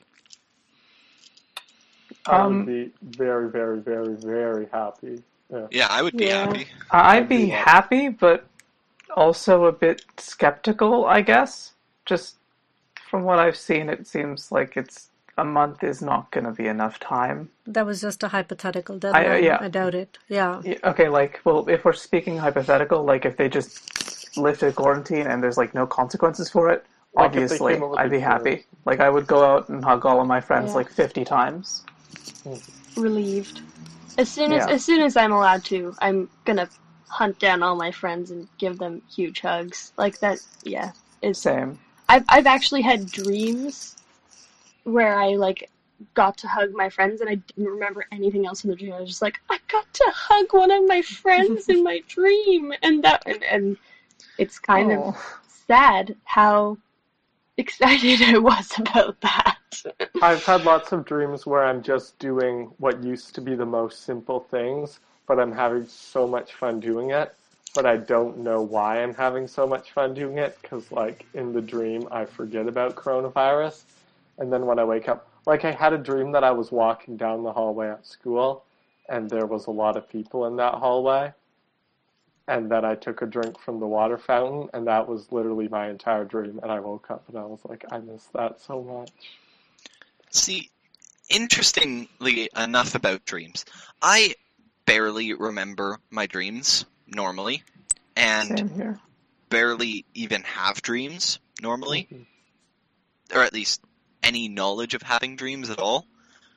[SPEAKER 6] I
[SPEAKER 3] Um,
[SPEAKER 6] would be very, very, very, very happy. Yeah.
[SPEAKER 4] Yeah, I would be
[SPEAKER 5] Yeah.
[SPEAKER 4] happy.
[SPEAKER 3] I'd be
[SPEAKER 6] do that.
[SPEAKER 3] happy, but also a bit skeptical, I guess. Just from what I've seen, it seems like it's a month is not going to be enough time.
[SPEAKER 2] That was just a hypothetical deadline.
[SPEAKER 3] yeah.
[SPEAKER 2] I doubt it. Yeah.
[SPEAKER 3] Yeah, okay, like, well, if we're speaking hypothetical, like if they just lifted quarantine and there's like no consequences for it,
[SPEAKER 6] Like, if they
[SPEAKER 3] obviously
[SPEAKER 6] came up with
[SPEAKER 3] I'd be
[SPEAKER 6] a
[SPEAKER 3] happy.
[SPEAKER 6] cure.
[SPEAKER 3] Like I would go out and hug all of my friends
[SPEAKER 5] Yeah.
[SPEAKER 3] like fifty times.
[SPEAKER 5] Relieved. As soon as
[SPEAKER 3] Yeah.
[SPEAKER 5] as soon as I'm allowed to, I'm gonna hunt down all my friends and give them huge hugs. Like that, yeah. It's
[SPEAKER 3] Same.
[SPEAKER 5] I've I've actually had dreams where I like got to hug my friends and I didn't remember anything else in the dream. I was just like, I got to hug one of my friends in my dream, and that and, and it's kind of
[SPEAKER 3] Oh.
[SPEAKER 5] sad how excited I was about that.
[SPEAKER 6] I've had lots of dreams where I'm just doing what used to be the most simple things, but I'm having so much fun doing it. But I don't know why I'm having so much fun doing it, because, like, in the dream, I forget about coronavirus. And then when I wake up, like, I had a dream that I was walking down the hallway at school, and there was a lot of people in that hallway. And then I took a drink from the water fountain, and that was literally my entire dream. And I woke up, and I was like, I miss that so much.
[SPEAKER 4] See, interestingly enough about dreams, I barely remember my dreams normally, and
[SPEAKER 3] Same here.
[SPEAKER 4] barely even have dreams normally,
[SPEAKER 6] Mhm.
[SPEAKER 4] or at least any knowledge of having dreams at all,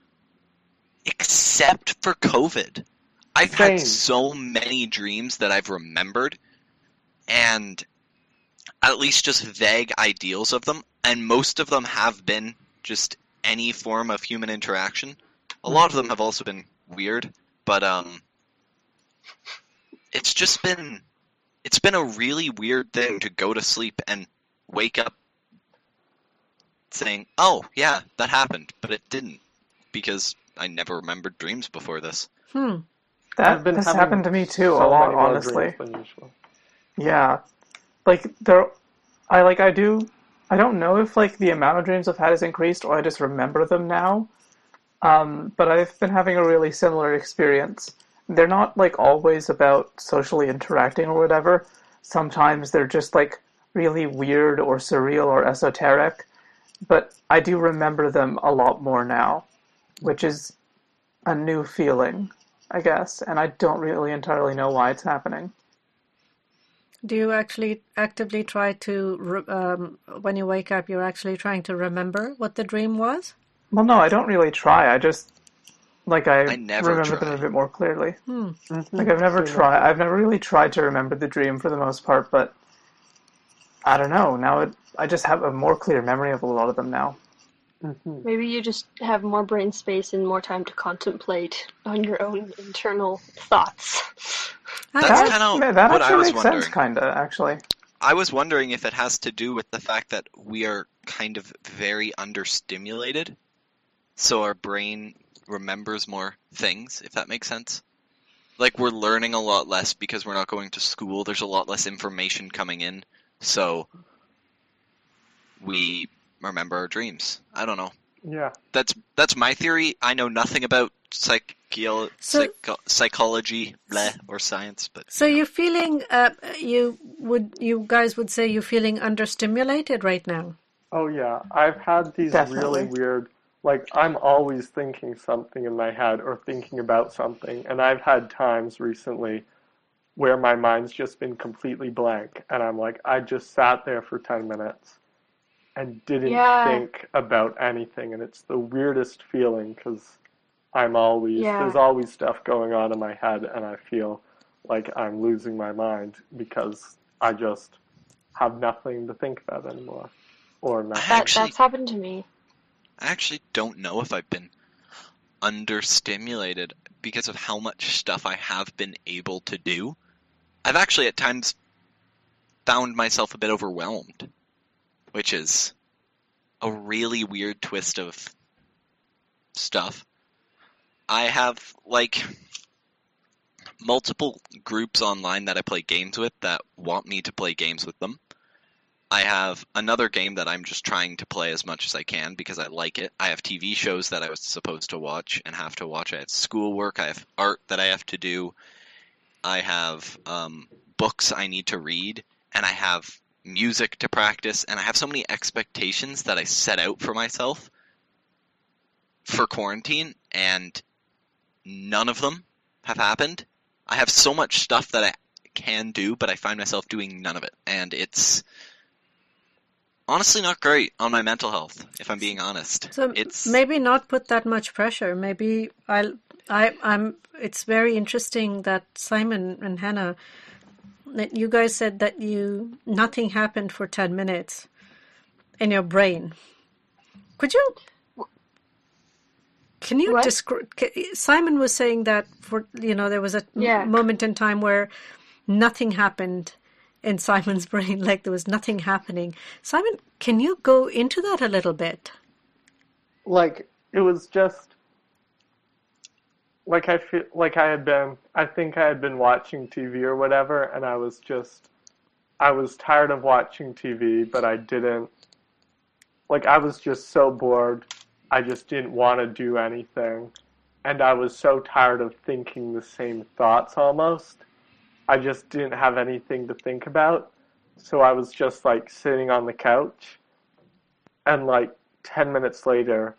[SPEAKER 4] except for COVID. I've
[SPEAKER 6] Same.
[SPEAKER 4] had so many dreams that I've remembered, and at least just vague ideals of them, and most of them have been just any form of human interaction. A lot of them have also been weird, but um, it's just been, it's been a really weird thing to go to sleep and wake up saying, oh, yeah, that happened, but it didn't, because I never remembered dreams before this.
[SPEAKER 2] Hmm.
[SPEAKER 3] That
[SPEAKER 6] I've been
[SPEAKER 3] has
[SPEAKER 6] having
[SPEAKER 3] happened to me too
[SPEAKER 6] so
[SPEAKER 3] a lot,
[SPEAKER 6] many more
[SPEAKER 3] honestly.
[SPEAKER 6] dreams than usual.
[SPEAKER 3] Yeah. Like there I like I do I don't know if like the amount of dreams I've had has increased or I just remember them now. Um, but I've been having a really similar experience. They're not like always about socially interacting or whatever. Sometimes they're just like really weird or surreal or esoteric. But I do remember them a lot more now, which is a new feeling, I guess, and I don't really entirely know why it's happening.
[SPEAKER 2] Do you actually actively try to, re- um, when you wake up, you're actually trying to remember what the dream was?
[SPEAKER 3] Well, no, I don't really try. I just like I,
[SPEAKER 4] I never
[SPEAKER 3] remember
[SPEAKER 4] try.
[SPEAKER 3] them a bit more clearly.
[SPEAKER 2] Hmm.
[SPEAKER 3] Like I've never
[SPEAKER 6] Pretty
[SPEAKER 3] tried. I've never really tried to remember the dream for the most part, but I don't know. Now it, I just have a more clear memory of a lot of them now.
[SPEAKER 6] Mhm.
[SPEAKER 5] Maybe you just have more brain space and more time to contemplate on your own internal thoughts.
[SPEAKER 2] I
[SPEAKER 4] That's
[SPEAKER 2] guess.
[SPEAKER 4] kind of
[SPEAKER 3] man, that
[SPEAKER 4] what I
[SPEAKER 3] actually
[SPEAKER 4] was
[SPEAKER 3] makes sense,
[SPEAKER 4] wondering.
[SPEAKER 3] kind of, actually.
[SPEAKER 4] I was wondering if it has to do with the fact that we are kind of very understimulated, so our brain remembers more things, if that makes sense. Like, we're learning a lot less because we're not going to school. There's a lot less information coming in, so we remember our dreams. I don't know.
[SPEAKER 6] Yeah.
[SPEAKER 4] That's that's my theory. I know nothing about psycho-
[SPEAKER 2] So-
[SPEAKER 4] psycho- psychology, bleh, or science, but
[SPEAKER 2] So
[SPEAKER 4] you know.
[SPEAKER 2] you're feeling, uh, you would, you guys would say you're feeling understimulated right now.
[SPEAKER 6] Oh yeah, I've had these
[SPEAKER 3] Definitely.
[SPEAKER 6] really weird, like I'm always thinking something in my head or thinking about something, and I've had times recently where my mind's just been completely blank, and I'm like, I just sat there for ten minutes and didn't
[SPEAKER 5] Yeah.
[SPEAKER 6] think about anything, and it's the weirdest feeling because I'm always,
[SPEAKER 5] Yeah.
[SPEAKER 6] there's always stuff going on in my head, and I feel like I'm losing my mind because I just have nothing to think about anymore. Or nothing.
[SPEAKER 5] That
[SPEAKER 4] Actually-
[SPEAKER 5] that's happened to me.
[SPEAKER 4] I actually don't know if I've been understimulated because of how much stuff I have been able to do. I've actually at times found myself a bit overwhelmed, which is a really weird twist of stuff. I have, like, multiple groups online that I play games with that want me to play games with them. I have another game that I'm just trying to play as much as I can because I like it. I have T V shows that I was supposed to watch and have to watch. I have schoolwork. I have art that I have to do. I have um, books I need to read. And I have music to practice. And I have so many expectations that I set out for myself for quarantine. And none of them have happened. I have so much stuff that I can do, but I find myself doing none of it. And it's honestly not great on my mental health, if I'm being honest.
[SPEAKER 2] So
[SPEAKER 4] It's
[SPEAKER 2] maybe not put that much pressure. Maybe I'll, I, I'm, it's very interesting that Simon and Hannah, that you guys said that you, nothing happened for ten minutes in your brain. Could you, can you
[SPEAKER 5] What?
[SPEAKER 2] describe, Simon was saying that for, you know, there was a m-
[SPEAKER 5] Yeah.
[SPEAKER 2] moment in time where nothing happened in Simon's brain, like there was nothing happening. Simon, can you go into that a little bit?
[SPEAKER 6] Like it was just like I feel like I had been I think I had been watching T V or whatever, and I was just I was tired of watching T V, but I didn't like I was just so bored. I just didn't want to do anything, and I was so tired of thinking the same thoughts almost. I just didn't have anything to think about. So I was just like sitting on the couch, and like ten minutes later,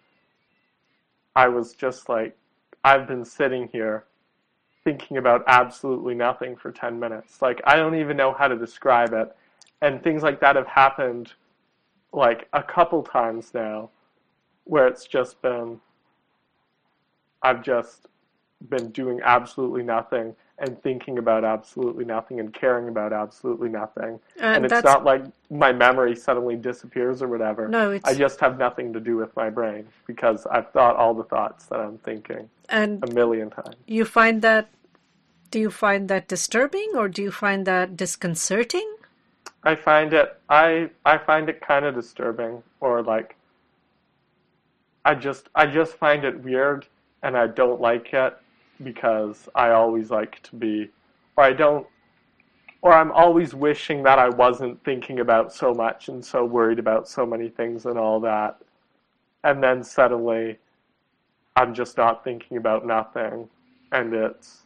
[SPEAKER 6] I was just like, I've been sitting here thinking about absolutely nothing for ten minutes. Like, I don't even know how to describe it. And things like that have happened like a couple times now, where it's just been, I've just been doing absolutely nothing and thinking about absolutely nothing and caring about absolutely nothing.
[SPEAKER 2] Uh,
[SPEAKER 6] and it's
[SPEAKER 2] that's-
[SPEAKER 6] not like my memory suddenly disappears or whatever.
[SPEAKER 2] No, it's-
[SPEAKER 6] I just have nothing to do with my brain because I've thought all the thoughts that I'm thinking
[SPEAKER 2] And
[SPEAKER 6] a million times.
[SPEAKER 2] you find that, do you find that disturbing or do you find that disconcerting?
[SPEAKER 6] I find it I I find it kind of disturbing, or like I just I just find it weird, and I don't like it because I always like to be, or I don't, or I'm always wishing that I wasn't thinking about so much and so worried about so many things and all that, and then suddenly I'm just not thinking about nothing, and it's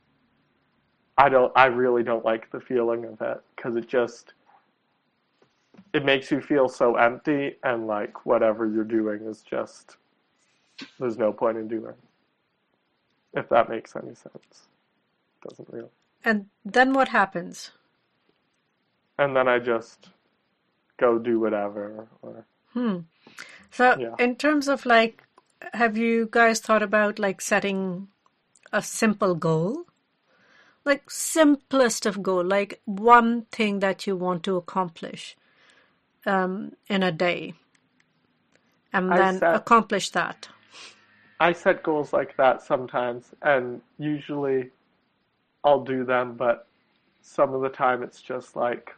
[SPEAKER 6] I don't I really don't like the feeling of it because it just it makes you feel so empty, and like whatever you're doing is just there's no point in doing. If that makes any sense. Doesn't really.
[SPEAKER 2] And then what happens?
[SPEAKER 6] And then I just go do whatever, or
[SPEAKER 2] Hmm. So
[SPEAKER 6] Yeah.
[SPEAKER 2] in terms of like, have you guys thought about like setting a simple goal? Like simplest of goal, like one thing that you want to accomplish um, in a day. and
[SPEAKER 6] I
[SPEAKER 2] then
[SPEAKER 6] set-
[SPEAKER 2] accomplish that.
[SPEAKER 6] I set goals like that sometimes, and usually I'll do them, but some of the time it's just like,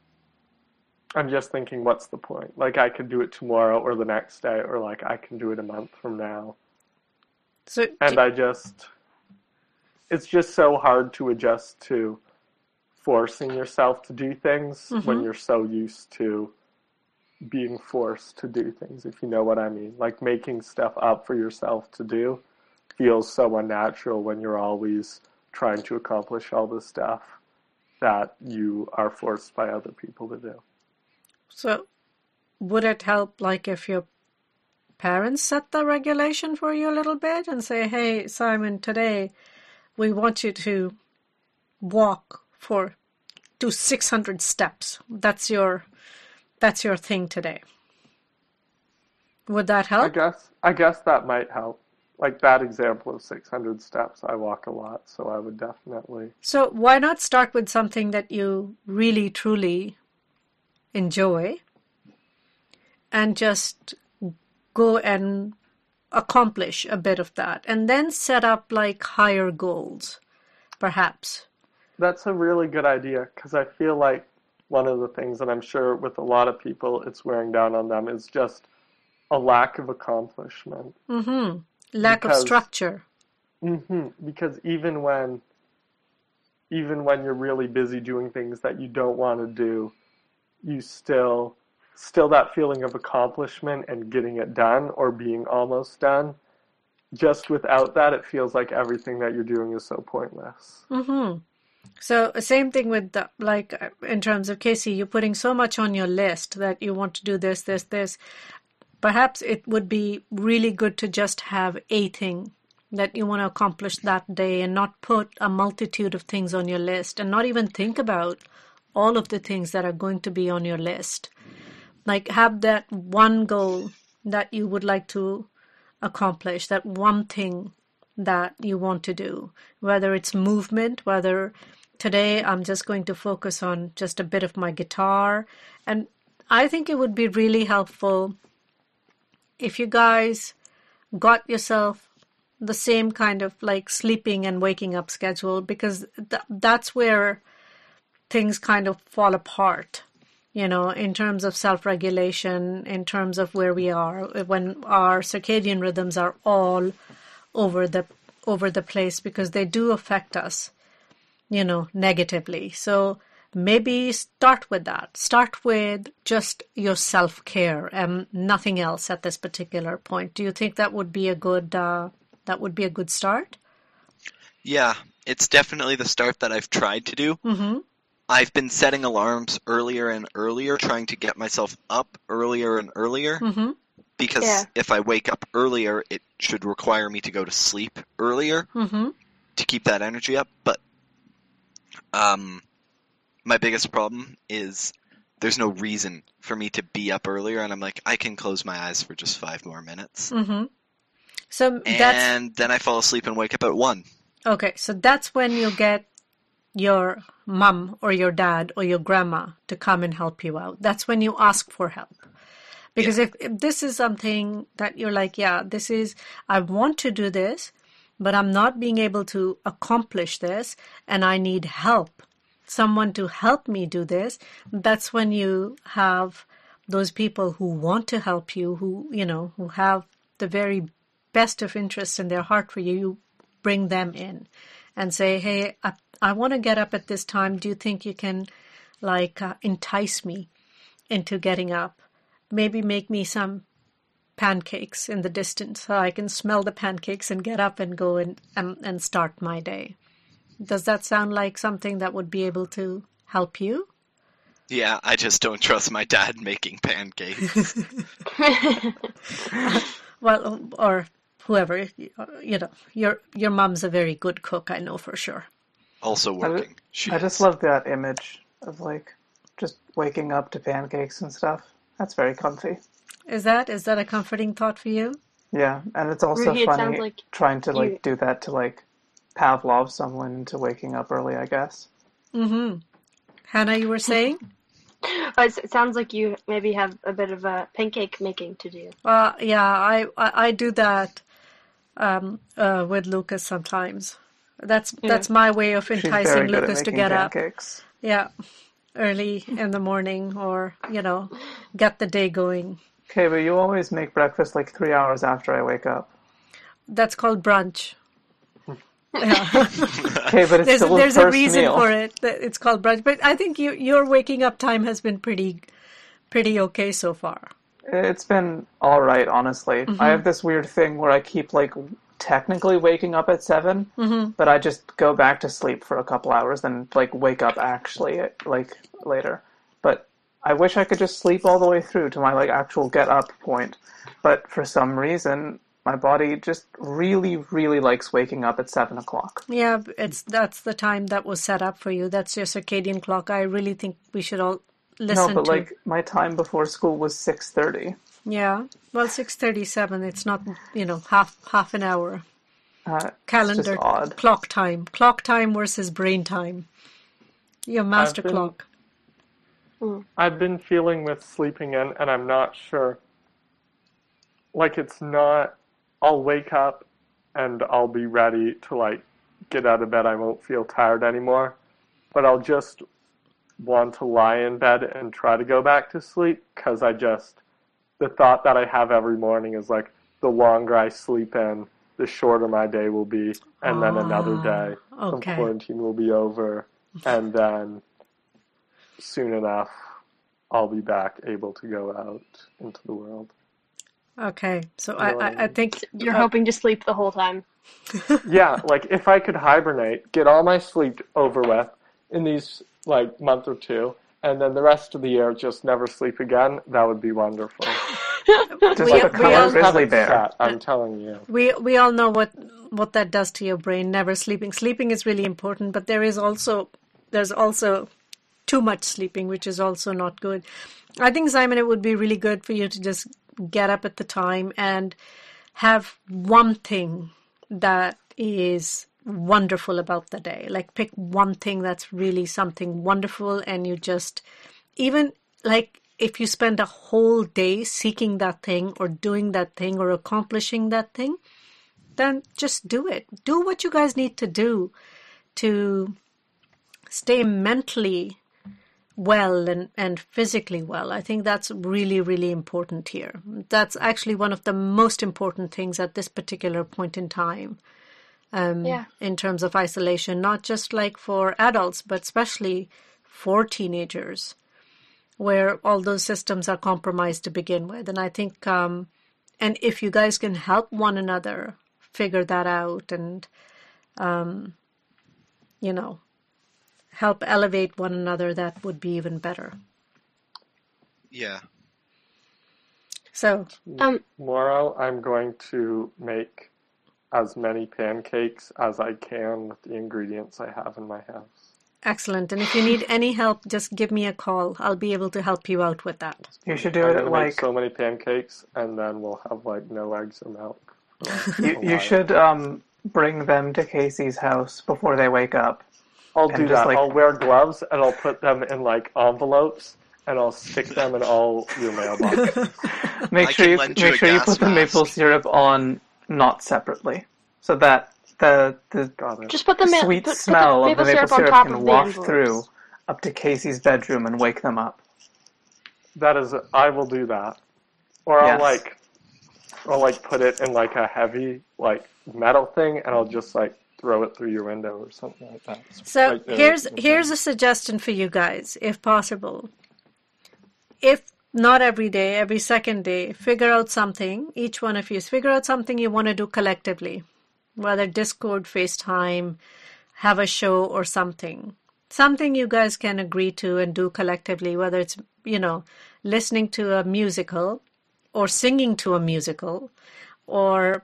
[SPEAKER 6] I'm just thinking, what's the point? Like, I could do it tomorrow or the next day, or like, I can do it a month from now.
[SPEAKER 2] So,
[SPEAKER 6] And
[SPEAKER 2] do-
[SPEAKER 6] I just, it's just so hard to adjust to forcing yourself to do things
[SPEAKER 2] Mhm.
[SPEAKER 6] when you're so used to being forced to do things, if you know what I mean. Like, making stuff up for yourself to do feels so unnatural when you're always trying to accomplish all this stuff that you are forced by other people to do.
[SPEAKER 2] so would it help, like, if your parents set the regulation for you a little bit and say, hey, Simon, today we want you to walk for do six hundred steps. That's your that's your thing today. Would that
[SPEAKER 6] I
[SPEAKER 2] help?
[SPEAKER 6] guess I guess that might help. Like that example of six hundred steps, I walk a lot, so I would definitely.
[SPEAKER 2] So why not start with something that you really, truly enjoy and just go and accomplish a bit of that and then set up like higher goals, perhaps.
[SPEAKER 6] That's a really good idea, because I feel like one of the things, and I'm sure with a lot of people it's wearing down on them, is just a lack of accomplishment.
[SPEAKER 2] Mm-hmm. Lack
[SPEAKER 6] Because-
[SPEAKER 2] of structure.
[SPEAKER 6] Mm-hmm. Because even when, even when you're really busy doing things that you don't want to do, you still, still that feeling of accomplishment and getting it done or being almost done. Just without that, it feels like everything that you're doing is so pointless.
[SPEAKER 2] Mm-hmm. So same thing with the, like uh, in terms of Casey, you're putting so much on your list that you want to do this, this, this. Perhaps it would be really good to just have a thing that you want to accomplish that day and not put a multitude of things on your list and not even think about all of the things that are going to be on your list. Like have that one goal that you would like to accomplish, that one thing that you want to do, whether it's movement, whether today I'm just going to focus on just a bit of my guitar. And I think it would be really helpful if you guys got yourself the same kind of like sleeping and waking up schedule, because th- that's where things kind of fall apart, you know, in terms of self-regulation, in terms of where we are, when our circadian rhythms are all over the over the place, because they do affect us, you know, negatively. So maybe start with that. Start with just your self-care and nothing else at this particular point. Do you think that would be a good uh, that would be a good start?
[SPEAKER 4] Yeah, it's definitely the start that I've tried to do.
[SPEAKER 2] Mm-hmm.
[SPEAKER 4] I've been setting alarms earlier and earlier, trying to get myself up earlier and earlier.
[SPEAKER 2] Mm-hmm.
[SPEAKER 4] Because
[SPEAKER 5] Yeah.
[SPEAKER 4] if I wake up earlier, it should require me to go to sleep earlier
[SPEAKER 2] Mm-hmm.
[SPEAKER 4] to keep that energy up. But um, my biggest problem is there's no reason for me to be up earlier, and I'm like, I can close my eyes for just five more minutes.
[SPEAKER 2] Mm-hmm. So that's
[SPEAKER 4] And then I fall asleep and wake up at one.
[SPEAKER 2] okay. So that's when you get your mom or your dad or your grandma to come and help you out. That's when you ask for help. Because if, if this is something that you're like, yeah, this is, I want to do this, but I'm not being able to accomplish this, and I need help, someone to help me do this, that's when you have those people who want to help you, who, you know, who have the very best of interest in their heart for you. You bring them in and say, hey, I, I want to get up at this time. Do you think you can, like, uh, entice me into getting up? Maybe make me some pancakes in the distance so I can smell the pancakes and get up and go and, and, and start my day. Does that sound like something that would be able to help you?
[SPEAKER 4] Yeah, I just don't trust my dad making pancakes.
[SPEAKER 2] Well, or whoever, you know, your your mom's a very good cook, I know for sure.
[SPEAKER 4] Also
[SPEAKER 3] I,
[SPEAKER 4] working. She
[SPEAKER 3] I just
[SPEAKER 4] is.
[SPEAKER 3] love that image of like just waking up to pancakes and stuff. That's very comfy.
[SPEAKER 2] Is that is that a comforting thought for you?
[SPEAKER 3] Yeah, and it's also
[SPEAKER 5] Ruhi, it
[SPEAKER 3] funny
[SPEAKER 5] sounds like
[SPEAKER 3] trying to like
[SPEAKER 5] you-
[SPEAKER 3] do that to like Pavlov someone into waking up early, I guess.
[SPEAKER 2] Mm-hmm. Hannah, you were saying?
[SPEAKER 5] Oh, it's- it sounds like you maybe have a bit of a pancake making to do.
[SPEAKER 2] Uh, yeah, I, I I do that um, uh, with Lucas sometimes. That's that's my way of
[SPEAKER 3] She's
[SPEAKER 2] enticing
[SPEAKER 3] very good at
[SPEAKER 2] Lucas to
[SPEAKER 3] making
[SPEAKER 2] get up.
[SPEAKER 3] pancakes.
[SPEAKER 2] Yeah, early in the morning, or you know, get the day going.
[SPEAKER 3] Okay, but you always make breakfast like three hours after I wake up.
[SPEAKER 2] That's called brunch.
[SPEAKER 3] Okay, but it's
[SPEAKER 2] There's
[SPEAKER 3] still
[SPEAKER 2] there's
[SPEAKER 3] a
[SPEAKER 2] a
[SPEAKER 3] first
[SPEAKER 2] reason
[SPEAKER 3] meal.
[SPEAKER 2] for it. That it's called brunch. But I think you, your waking up time has been pretty pretty okay so far.
[SPEAKER 3] It's been all right, honestly.
[SPEAKER 2] Mm-hmm.
[SPEAKER 3] I have this weird thing where I keep like technically waking up at seven,
[SPEAKER 2] Mm-hmm.
[SPEAKER 3] but I just go back to sleep for a couple hours and like wake up actually like later. But I wish I could just sleep all the way through to my like actual get up point. But for some reason, my body just really, really likes waking up at seven o'clock.
[SPEAKER 2] Yeah, it's that's the time that was set up for you. That's your circadian clock. I really think we should all listen
[SPEAKER 3] No, but
[SPEAKER 2] to.
[SPEAKER 3] like my time before school was six thirty.
[SPEAKER 2] Yeah, well, six thirty-seven. It's not, you know, half half an hour.
[SPEAKER 3] Uh,
[SPEAKER 2] Calendar
[SPEAKER 3] it's just odd.
[SPEAKER 2] clock time. Clock time versus brain time. Your master
[SPEAKER 6] been-
[SPEAKER 2] clock.
[SPEAKER 6] I've been feeling with sleeping in, and I'm not sure. Like, it's not, I'll wake up and I'll be ready to, like, get out of bed. I won't feel tired anymore. But I'll just want to lie in bed and try to go back to sleep, because I just, the thought that I have every morning is, like, the longer I sleep in, the shorter my day will be, and then another day
[SPEAKER 2] okay.
[SPEAKER 6] from quarantine will be over, and then soon enough, I'll be back able to go out into the world.
[SPEAKER 2] Okay, so I, I, I think
[SPEAKER 5] You're
[SPEAKER 2] uh,
[SPEAKER 5] hoping to sleep the whole time.
[SPEAKER 6] Yeah, like if I could hibernate, get all my sleep over with in these like month or two, and then the rest of the year just never sleep again, that would be wonderful.
[SPEAKER 3] Just
[SPEAKER 2] We-
[SPEAKER 3] like a
[SPEAKER 2] we
[SPEAKER 3] colored
[SPEAKER 2] all-
[SPEAKER 3] grizzly bear.
[SPEAKER 6] Chat, I'm telling you.
[SPEAKER 2] we we all know what what that does to your brain. Never sleeping. Sleeping is really important, but there is also there's also too much sleeping, which is also not good. I think, Simon, it would be really good for you to just get up at the time and have one thing that is wonderful about the day. Like, pick one thing that's really something wonderful, and you just, even like if you spend a whole day seeking that thing or doing that thing or accomplishing that thing, then just do it. Do what you guys need to do to stay mentally well and, and physically well. I think that's really, really important here. That's actually one of the most important things at this particular point in time. Um,
[SPEAKER 5] Yeah.
[SPEAKER 2] in terms of isolation, not just like for adults, but especially for teenagers, where all those systems are compromised to begin with. And I think, um, and if you guys can help one another figure that out and, um, you know, help elevate one another, that would be even better.
[SPEAKER 4] Yeah.
[SPEAKER 2] So,
[SPEAKER 5] Um,
[SPEAKER 6] Tomorrow I'm going to make as many pancakes as I can with the ingredients I have in my house.
[SPEAKER 2] excellent. And if you need any help, just give me a call. I'll be able to help you out with that.
[SPEAKER 3] You should do
[SPEAKER 6] I'm
[SPEAKER 3] it
[SPEAKER 6] gonna
[SPEAKER 3] at
[SPEAKER 6] make
[SPEAKER 3] like
[SPEAKER 6] so many pancakes, and then we'll have like no eggs or milk. for, like,
[SPEAKER 3] you,
[SPEAKER 6] a
[SPEAKER 3] you
[SPEAKER 6] while.
[SPEAKER 3] should um bring them to Casey's house before they wake up.
[SPEAKER 6] I'll
[SPEAKER 3] and
[SPEAKER 6] do
[SPEAKER 3] just,
[SPEAKER 6] that.
[SPEAKER 3] like-
[SPEAKER 6] I'll wear gloves and I'll put them in like envelopes and I'll stick them in all your mailboxes.
[SPEAKER 3] Make
[SPEAKER 4] I
[SPEAKER 3] sure
[SPEAKER 4] can
[SPEAKER 3] you
[SPEAKER 4] lend you
[SPEAKER 3] make
[SPEAKER 4] a
[SPEAKER 3] sure you
[SPEAKER 4] gas
[SPEAKER 3] put the maple
[SPEAKER 4] mask.
[SPEAKER 3] syrup on not separately, so that the the
[SPEAKER 6] Got it.
[SPEAKER 5] just put the ma-
[SPEAKER 3] sweet
[SPEAKER 5] put,
[SPEAKER 3] smell
[SPEAKER 5] put
[SPEAKER 3] of
[SPEAKER 5] the
[SPEAKER 3] the maple
[SPEAKER 5] syrup on
[SPEAKER 3] syrup
[SPEAKER 5] top
[SPEAKER 3] can
[SPEAKER 5] of the
[SPEAKER 3] waft
[SPEAKER 5] envelopes.
[SPEAKER 3] through up to Casey's bedroom and wake them up.
[SPEAKER 6] That is, I will do that. Or
[SPEAKER 3] Yes.
[SPEAKER 6] I'll like, I'll like put it in like a heavy like metal thing and I'll just like throw it through your window or something like that.
[SPEAKER 2] So
[SPEAKER 6] Right there.
[SPEAKER 2] here's here's a suggestion for you guys, if possible. If not every day, every second day, figure out something, each one of you, figure out something you want to do collectively, whether Discord, FaceTime, have a show or something. Something you guys can agree to and do collectively, whether it's, you know, listening to a musical or singing to a musical or,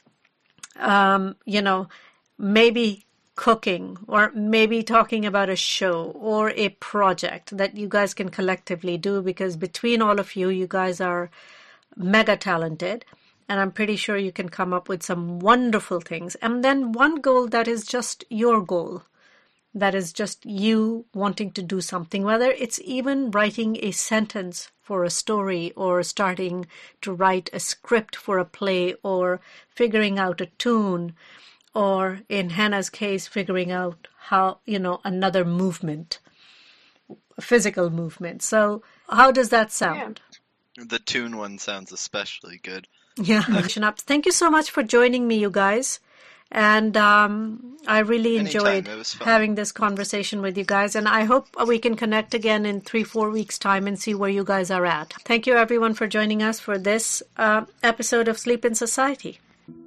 [SPEAKER 2] um, you know, maybe cooking or maybe talking about a show or a project that you guys can collectively do, because between all of you, you guys are mega talented. And I'm pretty sure you can come up with some wonderful things. And then one goal that is just your goal. that is just you wanting to do something, whether it's even writing a sentence for a story or starting to write a script for a play or figuring out a tune, or in Hannah's case, figuring out how, you know, another movement, physical movement. So how does that sound?
[SPEAKER 4] Yeah. The tune one sounds especially good.
[SPEAKER 2] Yeah. Thank you so much for joining me, you guys. And um, I really enjoyed having this conversation with you guys. And I hope we can connect again in three, four weeks' time and see where you guys are at. Thank you, everyone, for joining us for this uh, episode of Sleep in Society.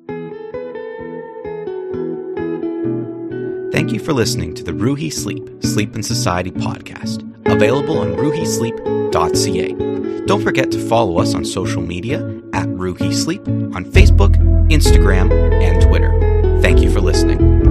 [SPEAKER 1] Thank you for listening to the Ruhi Sleep, Sleep in Society podcast, available on ruhi sleep dot c a. Don't forget to follow us on social media at Ruhi Sleep on Facebook, Instagram, and Twitter. Thank you for listening.